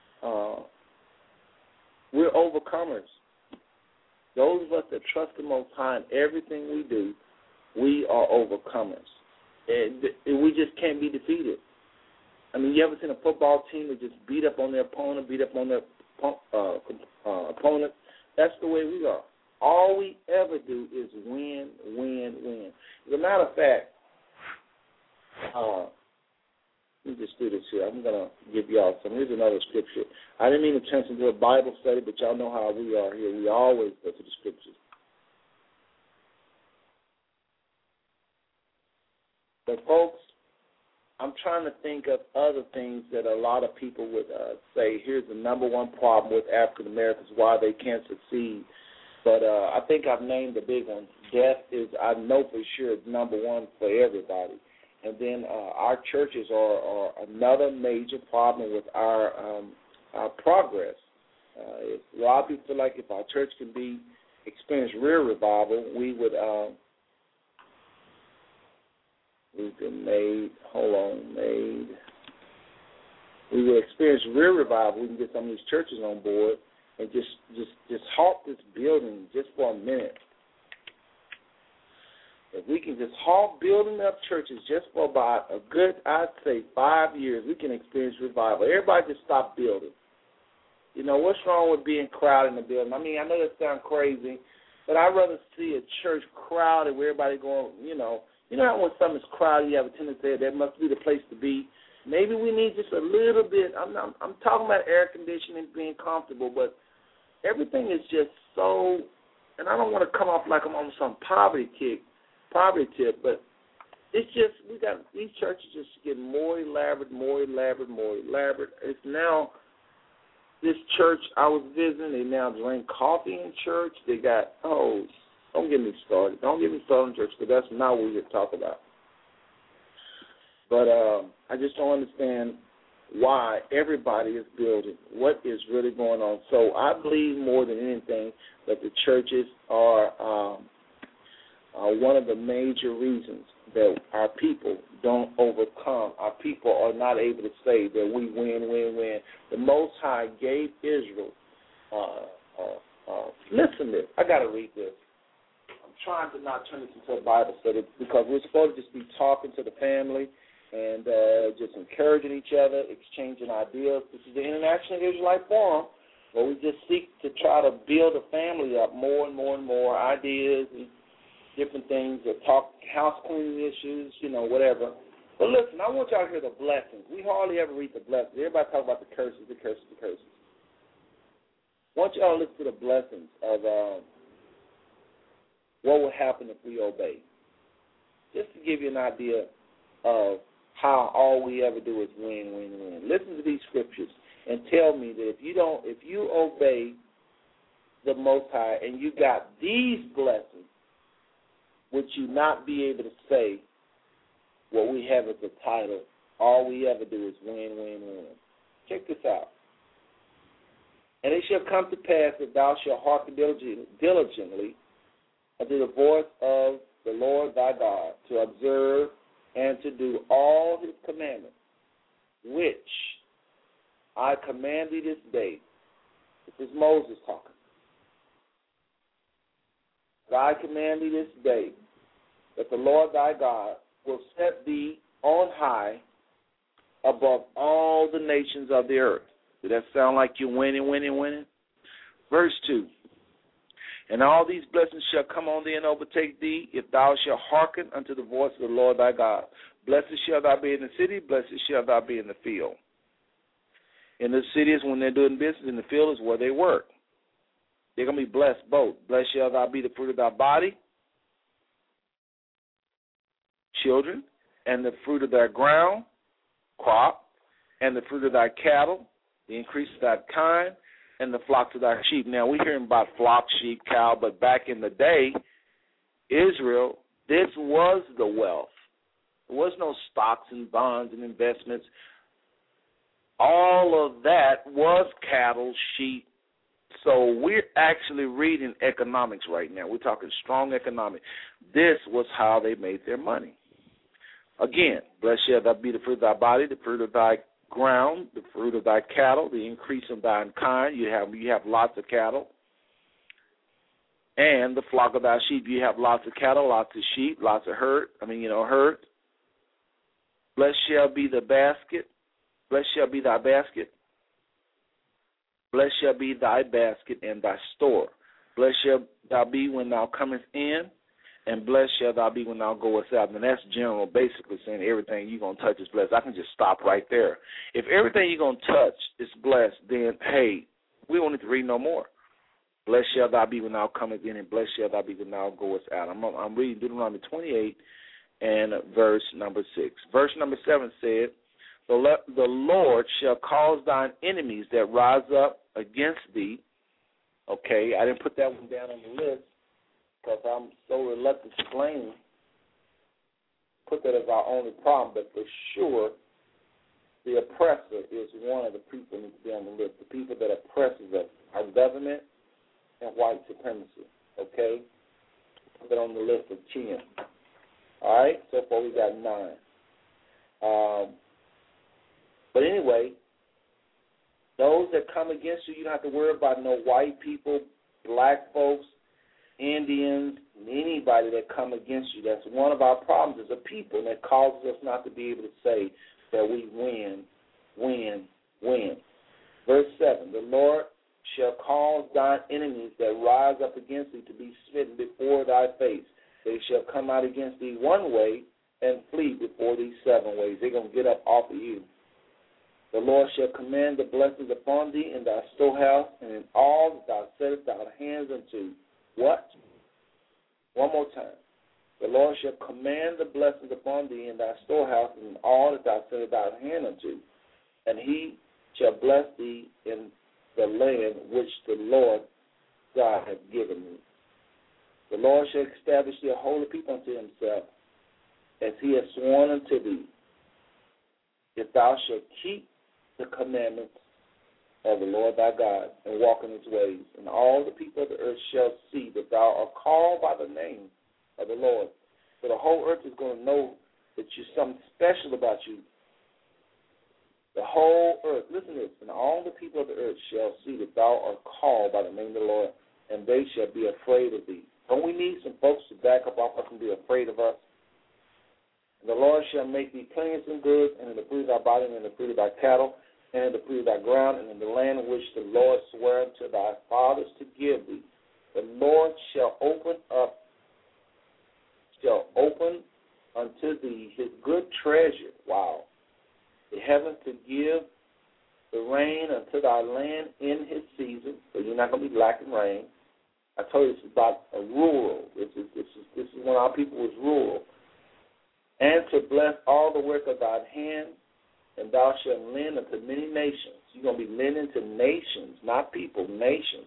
we're overcomers. Those of us that trust the Most High in everything we do, we are overcomers. And we just can't be defeated. I mean, you ever seen a football team that just beat up on their opponent, opponent? That's the way we are. All we ever do is win, win, win. As a matter of fact, let me just do this here. I'm going to give y'all some. Here's another scripture. I didn't mean to turn into a Bible study, but y'all know how we are here. We always go to the scriptures. But, folks, I'm trying to think of other things that a lot of people would say, here's the number one problem with African Americans, why they can't succeed. But I think I've named the big one. Death is, I know for sure, number one for everybody. And then our churches are another major problem with our progress. A lot of people feel like if our church can experience real revival, we've been made. We will experience real revival. We can get some of these churches on board and just halt this building just for a minute. If we can just halt building up churches just for about a good, I'd say, 5 years, we can experience revival. Everybody just stop building. What's wrong with being crowded in the building? I mean, I know that sounds crazy, but I'd rather see a church crowded where everybody going, how when something's crowded, you have a tendency to say that must be the place to be. Maybe we need just a little bit. I'm talking about air conditioning, being comfortable, but everything is just so, and I don't want to come off like I'm on some poverty tip, but it's just, we got these churches just getting more elaborate. It's now, this church I was visiting, they now drink coffee in church. They got, don't get me started. Don't get me started in church, because that's not what we're here to talk about. But I just don't understand why everybody is building. What is really going on? So I believe more than anything that the churches are one of the major reasons that our people don't overcome. Our people are not able to say that we win. The Most High gave Israel. Listen to this. I got to read this. I'm trying to not turn this into a Bible study because we're supposed to just be talking to the family and just encouraging each other, exchanging ideas. This is the International Israelite Forum, where we just seek to try to build a family up more and more and more, ideas and different things, or talk house cleaning issues, whatever. But listen, I want y'all to hear the blessings. We hardly ever read the blessings. Everybody talk about the curses, the curses, the curses. I want y'all to listen to the blessings of what will happen if we obey. Just to give you an idea of how all we ever do is win, win, win. Listen to these scriptures and tell me that if you obey the Most High and you got these blessings, would you not be able to say what we have as the title, all we ever do is win, win, win? Check this out. And it shall come to pass that thou shalt hearken diligently unto the voice of the Lord thy God, to observe and to do all his commandments, which I command thee this day. This is Moses talking. I command thee this day that the Lord thy God will set thee on high above all the nations of the earth. Does that sound like you're winning, winning, winning? Verse 2. And all these blessings shall come on thee and overtake thee, if thou shalt hearken unto the voice of the Lord thy God. Blessed shall thou be in the city, blessed shall thou be in the field. In the cities, when they're doing business, in the field is where they work. They're going to be blessed both. Blessed shall thou be the fruit of thy body, children, and the fruit of thy ground, crop, and the fruit of thy cattle, the increase of thy kind, and the flocks of thy sheep. Now, we're hearing about flock, sheep, cow, but back in the day, Israel, this was the wealth. There was no stocks and bonds and investments. All of that was cattle, sheep. So we're actually reading economics right now. We're talking strong economics. This was how they made their money. Again, blessed shall thou be the fruit of thy body, the fruit of thy ground, the fruit of thy cattle, the increase of thine kind. You have lots of cattle. And the flock of thy sheep. You have lots of cattle, lots of sheep, lots of herd. Blessed shall be the basket. Blessed shall be thy basket. Blessed shall be thy basket and thy store. Blessed shall thou be when thou comest in, and blessed shall thou be when thou goest out. And that's general, basically saying everything you're going to touch is blessed. I can just stop right there. If everything you're going to touch is blessed, then, hey, we don't need to read no more. Blessed shall thou be when thou comest in, and blessed shall thou be when thou goest out. I'm reading Deuteronomy 28 and verse number 6. Verse number 7 said, the Lord shall cause thine enemies that rise up against thee. Okay, I didn't put that one down on the list because I'm so reluctant to put that as our only problem. But for sure, the oppressor is one of the people that needs to be on the list. The people that oppresses us, our government and white supremacy. Okay, put that on the list of 10. All right, so far we got 9. But anyway, those that come against you, you don't have to worry about no white people, black folks, Indians, anybody that come against you. That's one of our problems as a people, and that causes us not to be able to say that we win, win, win. Verse 7, the Lord shall cause thine enemies that rise up against thee to be smitten before thy face. They shall come out against thee one way and flee before thee 7 ways. They're going to get up off of you. The Lord shall command the blessings upon thee in thy storehouse and in all that thou settest thy hands unto. What? One more time. The Lord shall command the blessings upon thee in thy storehouse and in all that thou settest thy hand unto. And he shall bless thee in the land which the Lord God hath given thee. The Lord shall establish thee a holy people unto himself, as he has sworn unto thee, if thou shalt keep the commandments of the Lord thy God and walk in his ways. And all the people of the earth shall see that thou art called by the name of the Lord. So the whole earth is going to know that you're something special about you. The whole earth, listen to this, and all the people of the earth shall see that thou art called by the name of the Lord, and they shall be afraid of thee. Don't we need some folks to back up off us and be afraid of us? And the Lord shall make thee plenteous in goods, and in the fruit of thy body, and in the fruit of thy cattle, and in the fruit of thy ground, and in the land which the Lord sware unto thy fathers to give thee. The Lord shall open unto thee his good treasure, the heavens to give the rain unto thy land in his season, so you're not going to be lacking rain. I told you this is about a rural. This is when our people was rural. And to bless all the work of thy hand, and thou shalt lend unto many nations. You're going to be lending to nations, not people, nations.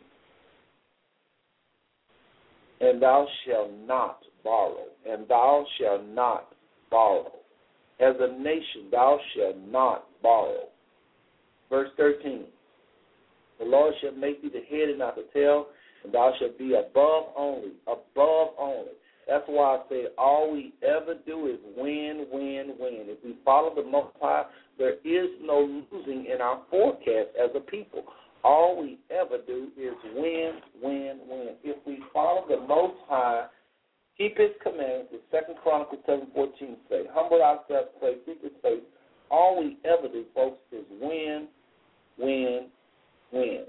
And thou shalt not borrow. And thou shalt not borrow. As a nation, thou shalt not borrow. Verse 13. The Lord shall make thee the head and not the tail, and thou shalt be above only. Above only. That's why I say all we ever do is win, win, win. If we follow the Most High, there is no losing in our forecast as a people. All we ever do is win, win, win. If we follow the Most High, keep his commandments, as 2 Chronicles 7:14 say, humble ourselves, pray, seek his face. All we ever do, folks, is win, win, win.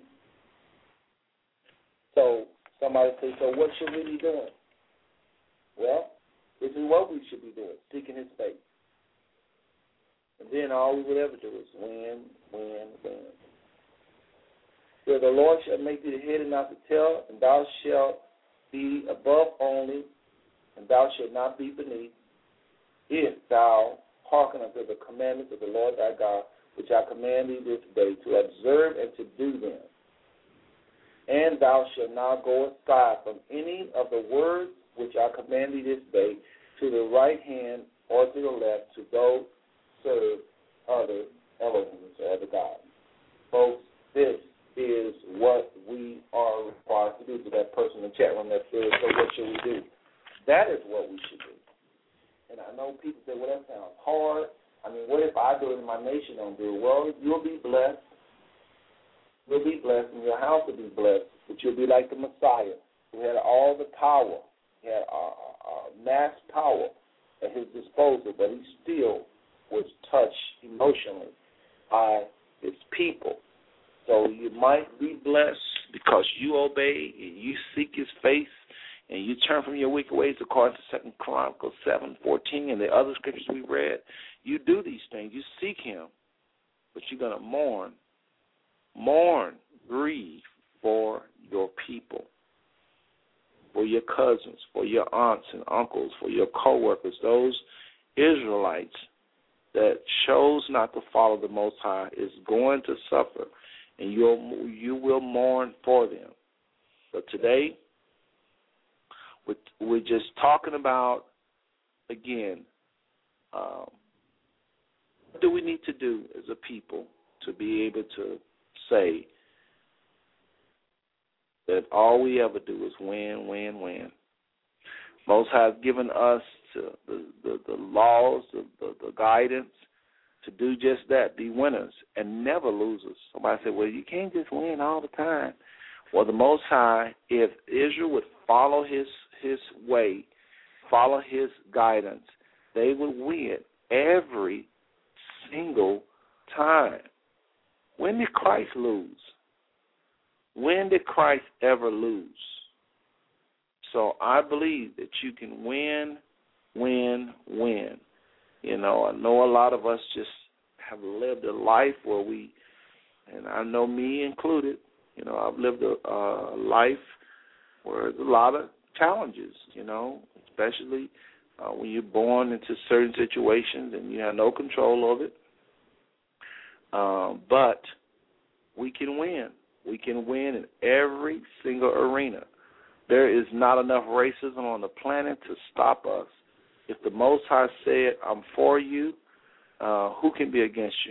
So somebody say, so what should we be doing? Well, this is what we should be doing, seeking his face. And then all we would ever do is win, win, win. So the Lord shall make thee the head and not the tail, and thou shalt be above only, and thou shalt not be beneath, if thou hearken unto the commandments of the Lord thy God, which I command thee this day, to observe and to do them. And thou shalt not go aside from any of the words which I command thee this day, to the right hand or to the left, to go serve other Elohims or other gods. Folks, this is what we are required to do. To that person in the chat room that says, so what should we do? That is what we should do. And I know people say, well, that sounds hard. I mean, what if I do it and my nation don't do it? Well, you'll be blessed. You'll be blessed, and your house will be blessed. But you'll be like the Messiah, who had all the power. He had mass power at his disposal, but he still was touched emotionally by his people. So you might be blessed because you obey and you seek his face and you turn from your wicked ways according to 2 Chronicles 7:14 and the other scriptures we read. You do these things. You seek him, but you're going to mourn, grieve for your people, for your cousins, for your aunts and uncles, for your co-workers, those Israelites that chose not to follow the Most High is going to suffer, and you will mourn for them. But today, we're just talking about, again, what do we need to do as a people to be able to say that all we ever do is win, win, win. Most High has given us the laws, the guidance to do just that, be winners and never losers. Somebody said, well, you can't just win all the time. Well, the Most High, if Israel would follow his way, follow his guidance, they would win every single time. When did Christ lose? When did Christ ever lose? So I believe that you can win, win, win. You know, I know a lot of us just have lived a life where we, and I know me included, you know, I've lived a life where there's a lot of challenges, you know, especially when you're born into certain situations and you have no control of it. But we can win. We can win in every single arena. There is not enough racism on the planet to stop us. If the Most High said, I'm for you, who can be against you?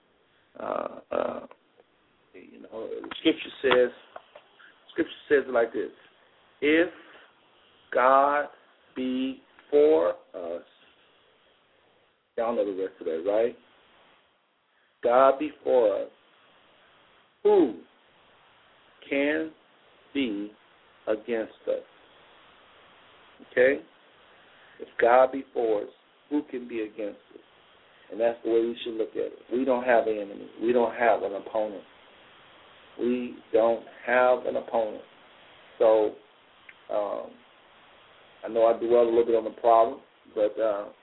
You know, Scripture says it like this: if God be for us, y'all know the rest of that, right? God be for us, who can be against us? Okay? If God be for us, who can be against us? And that's the way we should look at it. We don't have an enemy. We don't have an opponent. We don't have an opponent. So I know I dwelled a little bit on the problem, but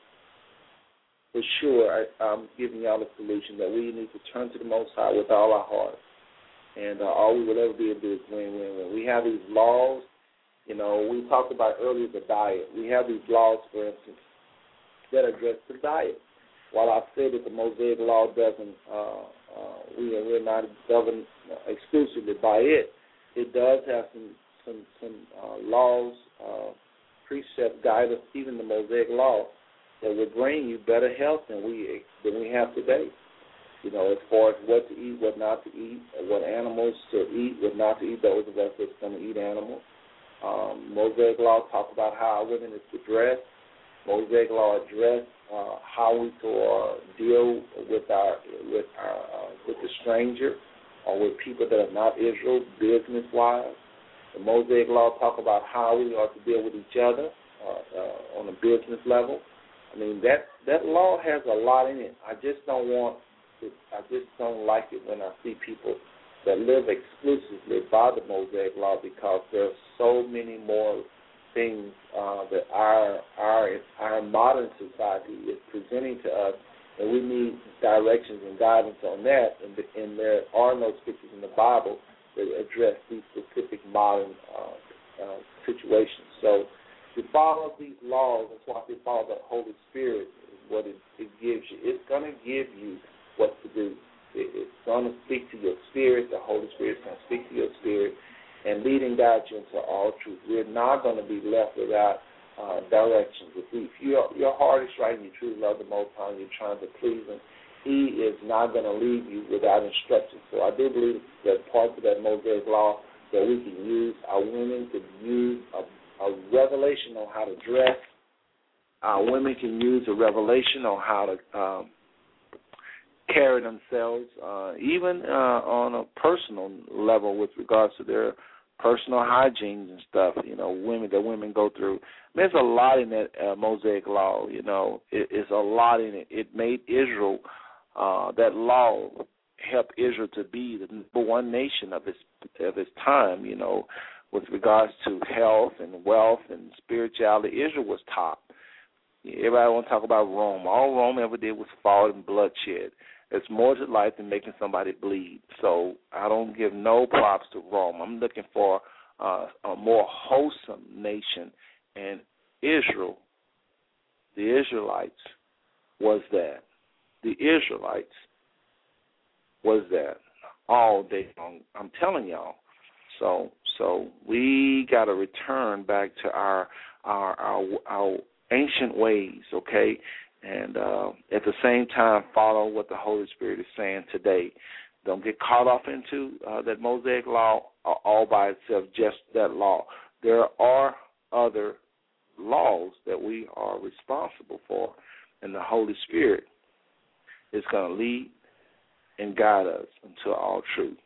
for sure I'm giving y'all a solution that we need to turn to the Most High with all our heart. And all we will ever be able to do is win, win, win. We have these laws. You know, we talked about earlier the diet. We have these laws, for instance, that address the diet. While I said that the Mosaic Law doesn't, we're not governed exclusively by it, it does have some laws, precept, guidance, even the Mosaic Law, that will bring you better health than we have today. You know, as far as what to eat, what not to eat, what animals to eat, what not to eat, those of us that's going to eat animals. Mosaic Law talk about how women is to dress. Mosaic Law address how we to deal with the stranger or with people that are not Israel, business-wise. The Mosaic Law talk about how we are to deal with each other on a business level. I mean, that law has a lot in it. I just don't like it when I see people that live exclusively by the Mosaic Law, because there's so many more things that our modern society is presenting to us, and we need directions and guidance on that. And there are no scriptures in the Bible that address these specific modern situations. So to follow these laws, that's why they follow the Holy Spirit, is what it gives you. It's going to give you what to do. It's going to speak to your spirit. The Holy Spirit is going to speak to your spirit and lead and guide you into all truth. We're not going to be left without directions. If your heart is right and you truly love the Most High and you're trying to please Him, He is not going to leave you without instructions. So I do believe that parts of that Mosaic Law that we can use, our women can use a revelation on how to dress. Our women can use a revelation on how to carry themselves, even on a personal level with regards to their personal hygiene and stuff. You know, women go through. There's a lot in that Mosaic Law. You know, it's a lot in it. It made Israel. That law helped Israel to be the number one nation of its time. You know, with regards to health and wealth and spirituality, Israel was top. Everybody want to talk about Rome. All Rome ever did was fall and bloodshed. It's more to life than making somebody bleed. So I don't give no props to Rome. I'm looking for a more wholesome nation. And Israel, the Israelites, was that. The Israelites was that all day long. I'm telling y'all. So we got to return back to our ancient ways, okay? And at the same time, follow what the Holy Spirit is saying today. Don't get caught off into that Mosaic Law all by itself, just that law. There are other laws that we are responsible for, and the Holy Spirit is going to lead and guide us into all truth.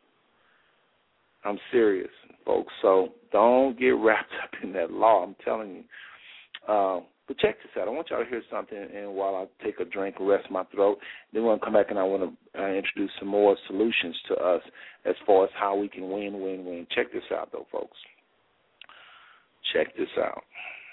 I'm serious, folks, so don't get wrapped up in that law. I'm telling you. But check this out. I want y'all to hear something, and while I take a drink and rest my throat, then we'll come back and I want to introduce some more solutions to us as far as how we can win. Check this out, though, folks. Check this out.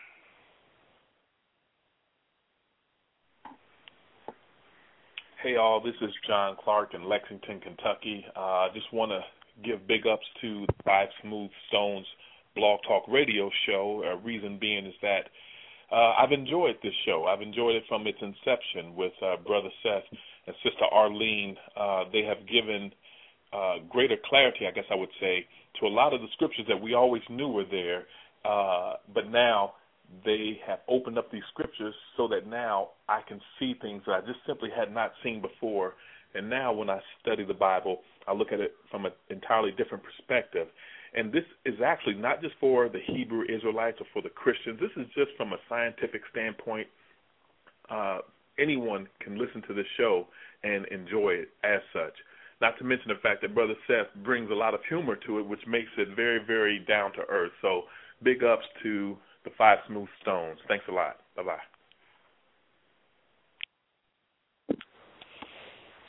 Hey, all. This is John Clark in Lexington, Kentucky. I just want to give big ups to the Five Smooth Stones Blog Talk Radio show. Reason being is that I've enjoyed this show. I've enjoyed it from its inception with Brother Seth and Sister Arlene. They have given greater clarity, I guess I would say, to a lot of the scriptures that we always knew were there, but now they have opened up these scriptures so that now I can see things that I just simply had not seen before. And now when I study the Bible, I look at it from an entirely different perspective. And this is actually not just for the Hebrew Israelites or for the Christians. This is just from a scientific standpoint. Anyone can listen to this show and enjoy it as such. Not to mention the fact that Brother Seth brings a lot of humor to it, which makes it very, very down to earth. So big ups to the Five Smooth Stones. Thanks a lot. Bye-bye.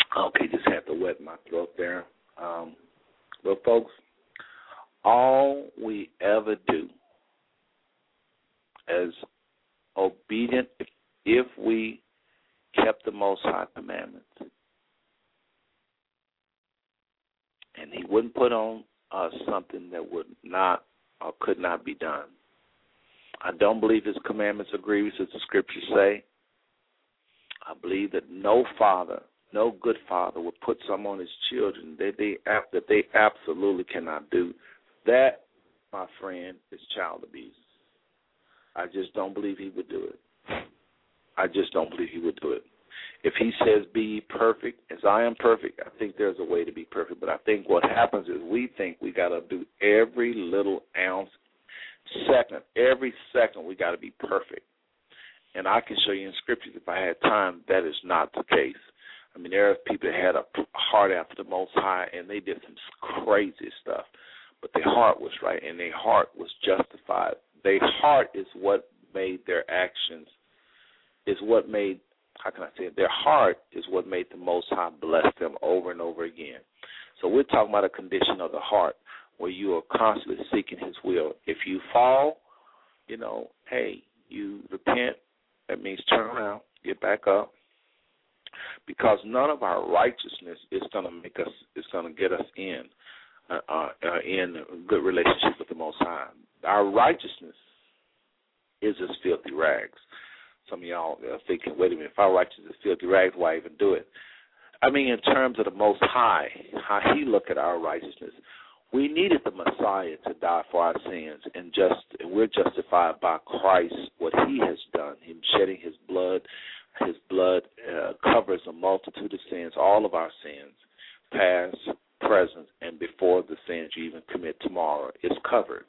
Okay, just had to wet my throat there. But, folks, all we ever do as obedient, if we kept the Most High commandments, and he wouldn't put on us something that would not or could not be done. I don't believe his commandments are grievous, as the scriptures say. I believe that no father, no good father, would put some on his children that they absolutely cannot do. That, my friend, is child abuse. I just don't believe he would do it. I just don't believe he would do it. If he says, be ye perfect, as I am perfect, I think there's a way to be perfect. But I think what happens is we think we got to do every little ounce, every second we got to be perfect. And I can show you in scriptures, if I had time, that is not the case. I mean, there are people that had a heart after the Most High, and they did some crazy stuff. But their heart was right, and their heart was justified. Their heart is what made their actions, is what made, how can I say it? Their heart is what made the Most High bless them over and over again. So we're talking about a condition of the heart where you are constantly seeking his will. If you fall, hey, you repent. That means turn around, get back up. Because none of our righteousness is going to get us in a good relationship with the Most High. Our righteousness is as filthy rags. Some of y'all are thinking, wait a minute, if our righteousness is filthy rags, why even do it? I mean, in terms of the Most High, how he looked at our righteousness, we needed the Messiah to die for our sins, and we're justified by Christ, what he has done, him shedding his blood. His blood covers a multitude of sins, all of our sins, past, present, and before the sins you even commit tomorrow. It's covered.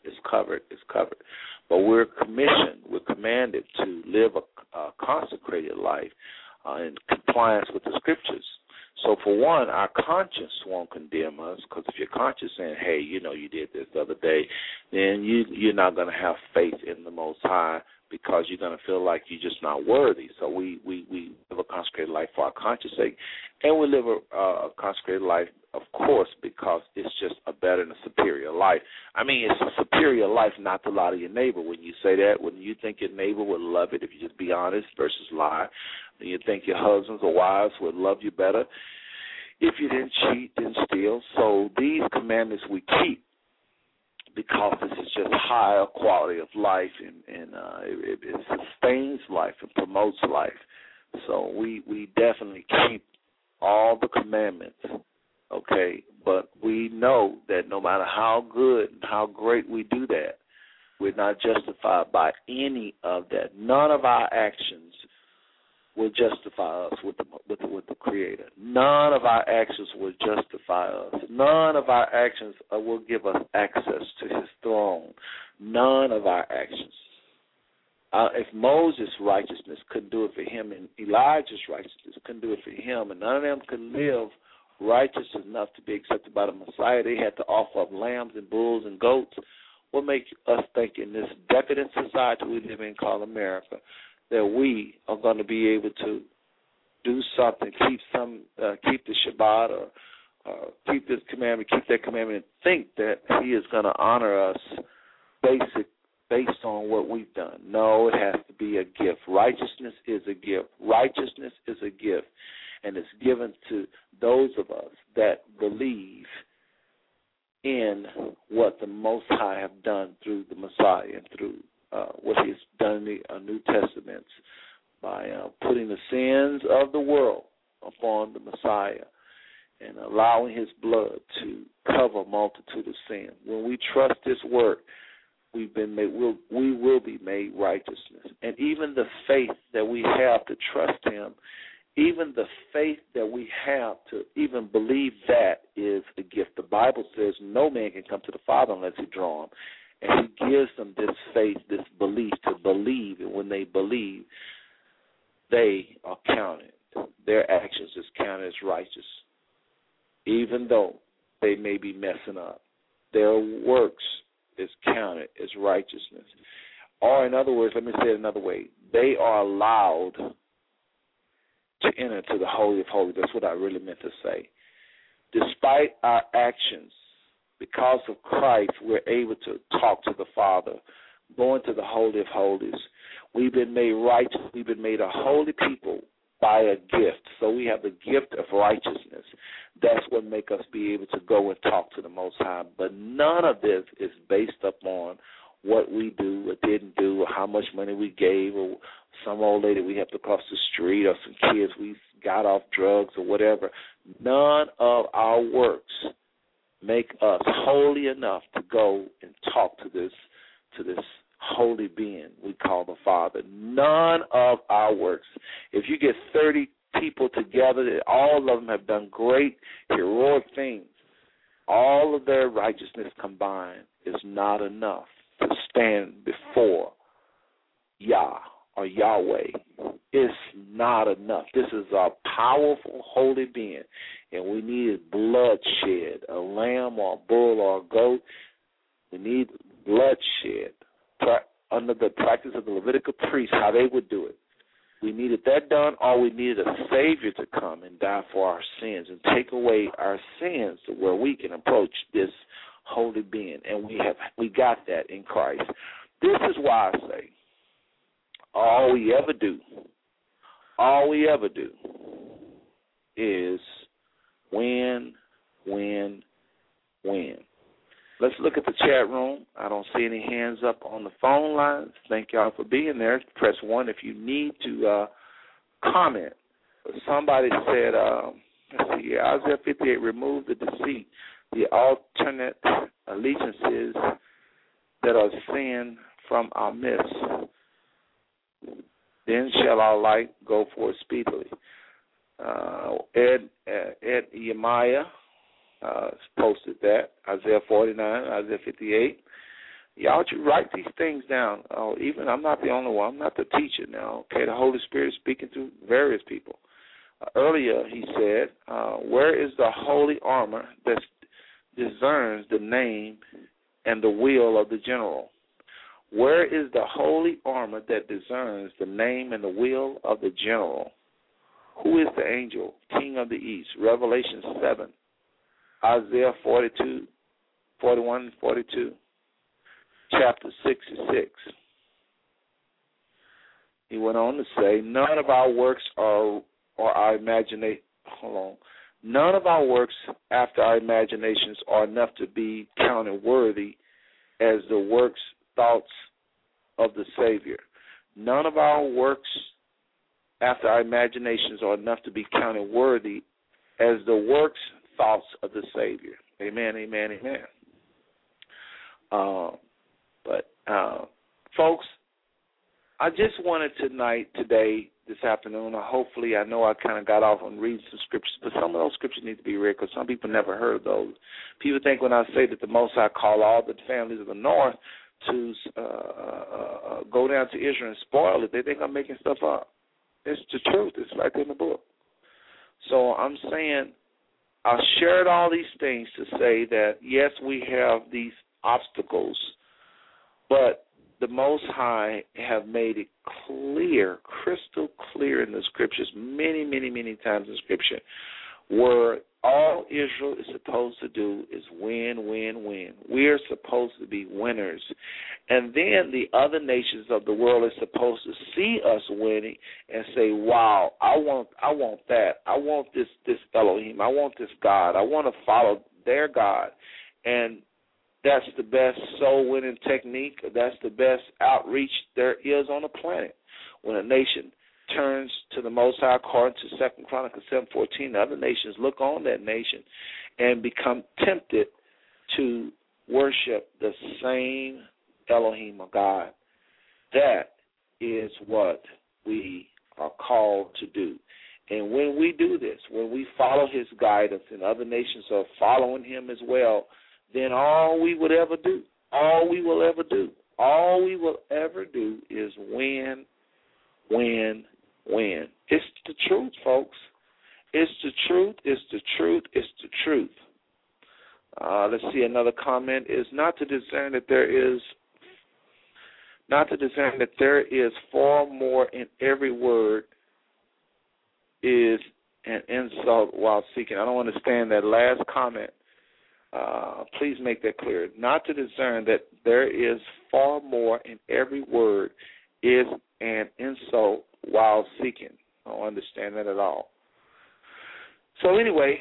But we're commanded to live a consecrated life in compliance with the scriptures. So, for one, our conscience won't condemn us, because if your conscience saying, hey, you did this the other day, then you're not going to have faith in the Most High, because you're going to feel like you're just not worthy. So we live a consecrated life for our conscience sake, and we live a consecrated life, of course, because it's just a better and a superior life. I mean, it's a superior life not to lie to your neighbor. When you say that, when you think your neighbor would love it if you just be honest versus lie, and you think your husbands or wives would love you better if you didn't cheat, didn't steal. So these commandments we keep, because this is just higher quality of life, and it sustains life and promotes life. So we definitely keep all the commandments, okay? But we know that no matter how good and how great we do that, we're not justified by any of that. None of our actions will justify us with the Creator. None of our actions will justify us. None of our actions will give us access to his throne. None of our actions. If Moses' righteousness couldn't do it for him, and Elijah's righteousness couldn't do it for him, and none of them could live righteous enough to be accepted by the Messiah, they had to offer up lambs and bulls and goats. What makes us think in this decadent society we live in called America that we are going to be able to do something, keep the Shabbat or keep this commandment, keep that commandment, and think that he is going to honor us based on what we've done? No, it has to be a gift. Righteousness is a gift. Righteousness is a gift, and it's given to those of us that believe in what the Most High have done through the Messiah and through what he has done in the New Testaments by putting the sins of the world upon the Messiah and allowing his blood to cover a multitude of sins. When we trust his work, we will be made righteousness. And even the faith that we have to trust him, even the faith that we have to even believe, that is a gift. The Bible says no man can come to the Father unless he draw him. And he gives them this faith, this belief to believe. And when they believe, they are counted. Their actions is counted as righteous, even though they may be messing up. Their works is counted as righteousness. Or in other words, let me say it another way. They are allowed to enter into the Holy of Holies. That's what I really meant to say. Despite our actions, because of Christ, we're able to talk to the Father, go into the Holy of Holies. We've been made righteous. We've been made a holy people by a gift. So we have the gift of righteousness. That's what makes us be able to go and talk to the Most High. But none of this is based upon what we do or didn't do or how much money we gave or some old lady we helped across the street or some kids we got off drugs or whatever. None of our works make us holy enough to go and talk to this holy being we call the Father. None of our works. If you get 30 people together, all of them have done great, heroic things. All of their righteousness combined is not enough to stand before Yah or Yahweh. It's not enough. This is a powerful, holy being, and we need bloodshed, a lamb or a bull or a goat. We need bloodshed under the practice of the Levitical priests, how they would do it. We needed that done, or we needed a Savior to come and die for our sins and take away our sins to where we can approach this holy being, and we got that in Christ. This is why I say all we ever do is win. Let's look at the chat room. I don't see any hands up on the phone lines. Thank y'all for being there. Press 1 if you need to comment. Somebody said, let's see, Isaiah 58, remove the deceit, the alternate allegiances that are sin from our midst. Then shall our light go forth speedily. Ed Yemaya posted that, Isaiah 49, Isaiah 58. Y'all should write these things down. Even I'm not the only one. I'm not the teacher now. Okay, the Holy Spirit is speaking through various people. Earlier he said, where is the holy armor that discerns the name and the will of the general? Where is the holy armor that discerns the name and the will of the general? Who is the angel, king of the east? Revelation 7. Isaiah 42, 41 and 42, chapter 66. He went on to say, none of our works are our imagination. None of our works after our imaginations are enough to be counted worthy as the works, thoughts of the Savior. None of our works after our imaginations are enough to be counted worthy as the works, thoughts of the Savior. Amen, amen, amen. Folks, I just wanted this afternoon, hopefully, I know I kind of got off on reading some scriptures, but some of those scriptures need to be read because some people never heard of those. People think when I say that the Most High call all the families of the north to go down to Israel and spoil it, they think I'm making stuff up. It's the truth. It's right there in the book. So I'm saying I shared all these things to say that, yes, we have these obstacles, but the Most High have made it clear, crystal clear in the Scriptures, many, many, many times in Scripture, where all Israel is supposed to do is win, win, win. We are supposed to be winners. And then the other nations of the world are supposed to see us winning and say, wow, I want that. I want this Elohim. I want this God. I want to follow their God. And that's the best soul-winning technique. That's the best outreach there is on the planet. When a nation turns to the Most High, according to 2 Chronicles 7:14, the other nations look on that nation and become tempted to worship the same Elohim of God. That is what we are called to do. And when we do this, when we follow his guidance and other nations are following him as well, then all we will ever do is win, win, win. It's the truth, folks. It's the truth, it's the truth, it's the truth. Let's see, another comment is not to discern that there is far more in every word is an insult while seeking. I don't understand that last comment. Please make that clear. Not to discern that there is far more in every word is an insult while seeking. I don't understand that at all. So anyway,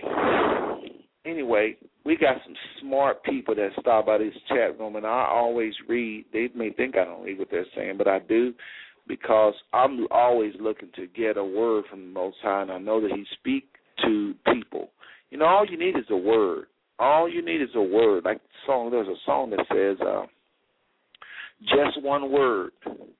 we got some smart people that stop by this chat room, and I always read. They may think I don't read what they're saying, but I do, because I'm always looking to get a word from the Most High, and I know that He speaks to people. You know, all you need is a word. All you need is a word. Like the song, there's a song that says, just one word.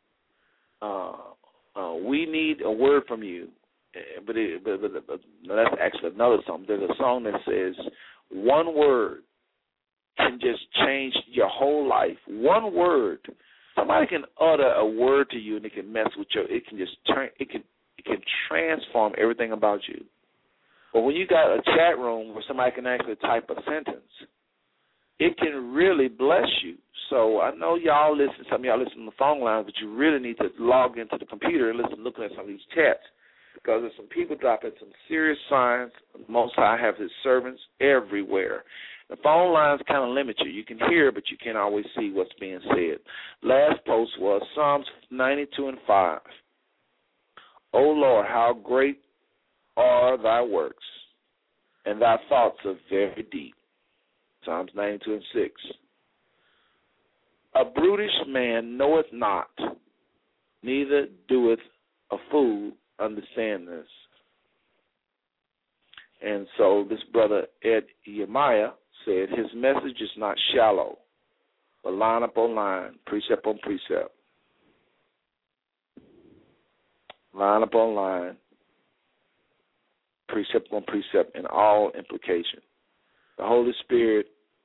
We need a word from you. But that's actually another song. There's a song that says, one word can just change your whole life. One word. Somebody can utter a word to you, and it can mess with it can just it can transform everything about you. But when you got a chat room where somebody can actually type a sentence, it can really bless you. So I know some of y'all listen on the phone lines, but you really need to log into the computer and looking at some of these chats, because there's some people dropping some serious signs. Most High have His servants everywhere. The phone lines kind of limit you. You can hear, but you can't always see what's being said. Last post was Psalms 92:5. O Lord, how great are thy works, and thy thoughts are very deep. Psalms 92:6. A brutish man knoweth not, neither doeth a fool understand this. And so this brother Ed Yemaya said his message is not shallow, but line upon line, precept on precept. Line upon line, precept on precept, in all implication. The Holy Spirit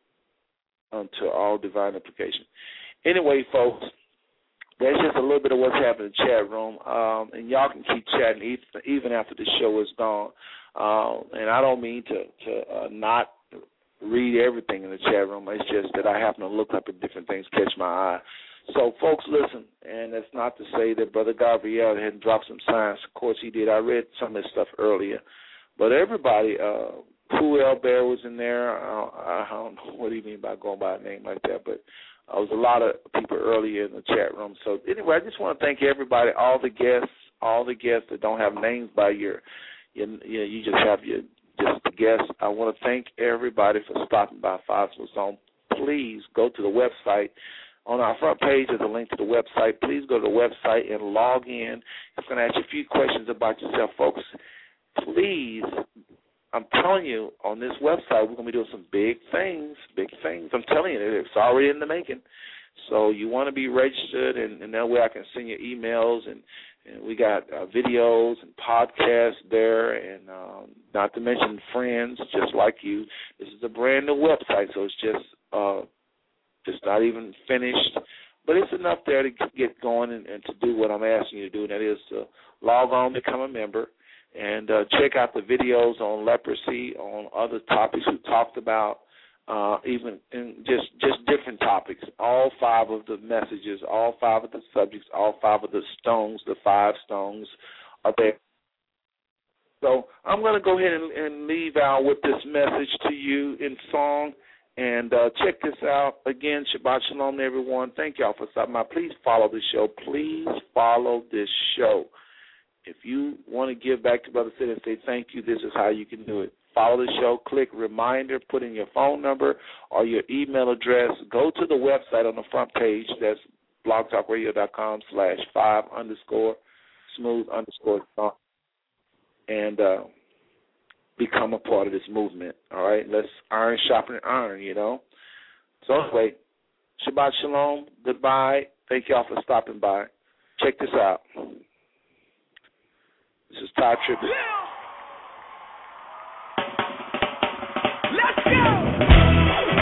unto all divine implication. Anyway, folks, that's just a little bit of what's happening in the chat room. And y'all can keep chatting even after the show is gone. And I don't mean to not read everything in the chat room. It's just that I happen to look up at different things, catch my eye. So, folks, listen, and that's not to say that Brother Gabriel hadn't dropped some signs. Of course he did. I read some of his stuff earlier. But everybody, Pooh Bear was in there. I don't know what do you mean by going by a name like that, but there was a lot of people earlier in the chat room. So, anyway, I just want to thank everybody, all the guests that don't have names by you just have just the guests. I want to thank everybody for stopping by Five Smooth Stone. Please go to the website. On our front page is a link to the website. Please go to the website and log in. It's going to ask you a few questions about yourself, folks. Please, I'm telling you, on this website, we're going to be doing some big things. I'm telling you, it's already in the making. So you want to be registered, and that way I can send you emails, and we got videos and podcasts there, and not to mention friends just like you. This is a brand new website, so it's just not even finished, but it's enough there to get going and to do what I'm asking you to do, and that is to log on, become a member, and check out the videos on leprosy, on other topics we talked about, even in just different topics. All 5 of the messages, all 5 of the subjects, all 5 of the stones, the 5 stones are there. So I'm going to go ahead and leave out with this message to you in song. And check this out. Again, Shabbat Shalom to everyone. Thank y'all for stopping by. Please follow the show. Please follow this show. If you want to give back to Brother Sid and say thank you, this is how you can do it. Follow the show. Click reminder. Put in your phone number or your email address. Go to the website on the front page. That's blogtalkradio.com/5_smooth_. And become a part of this movement, all right? Let's iron sharpen iron, you know? So anyway, Shabbat Shalom, goodbye. Thank y'all for stopping by. Check this out. This is Todd Tribbett. Let's go!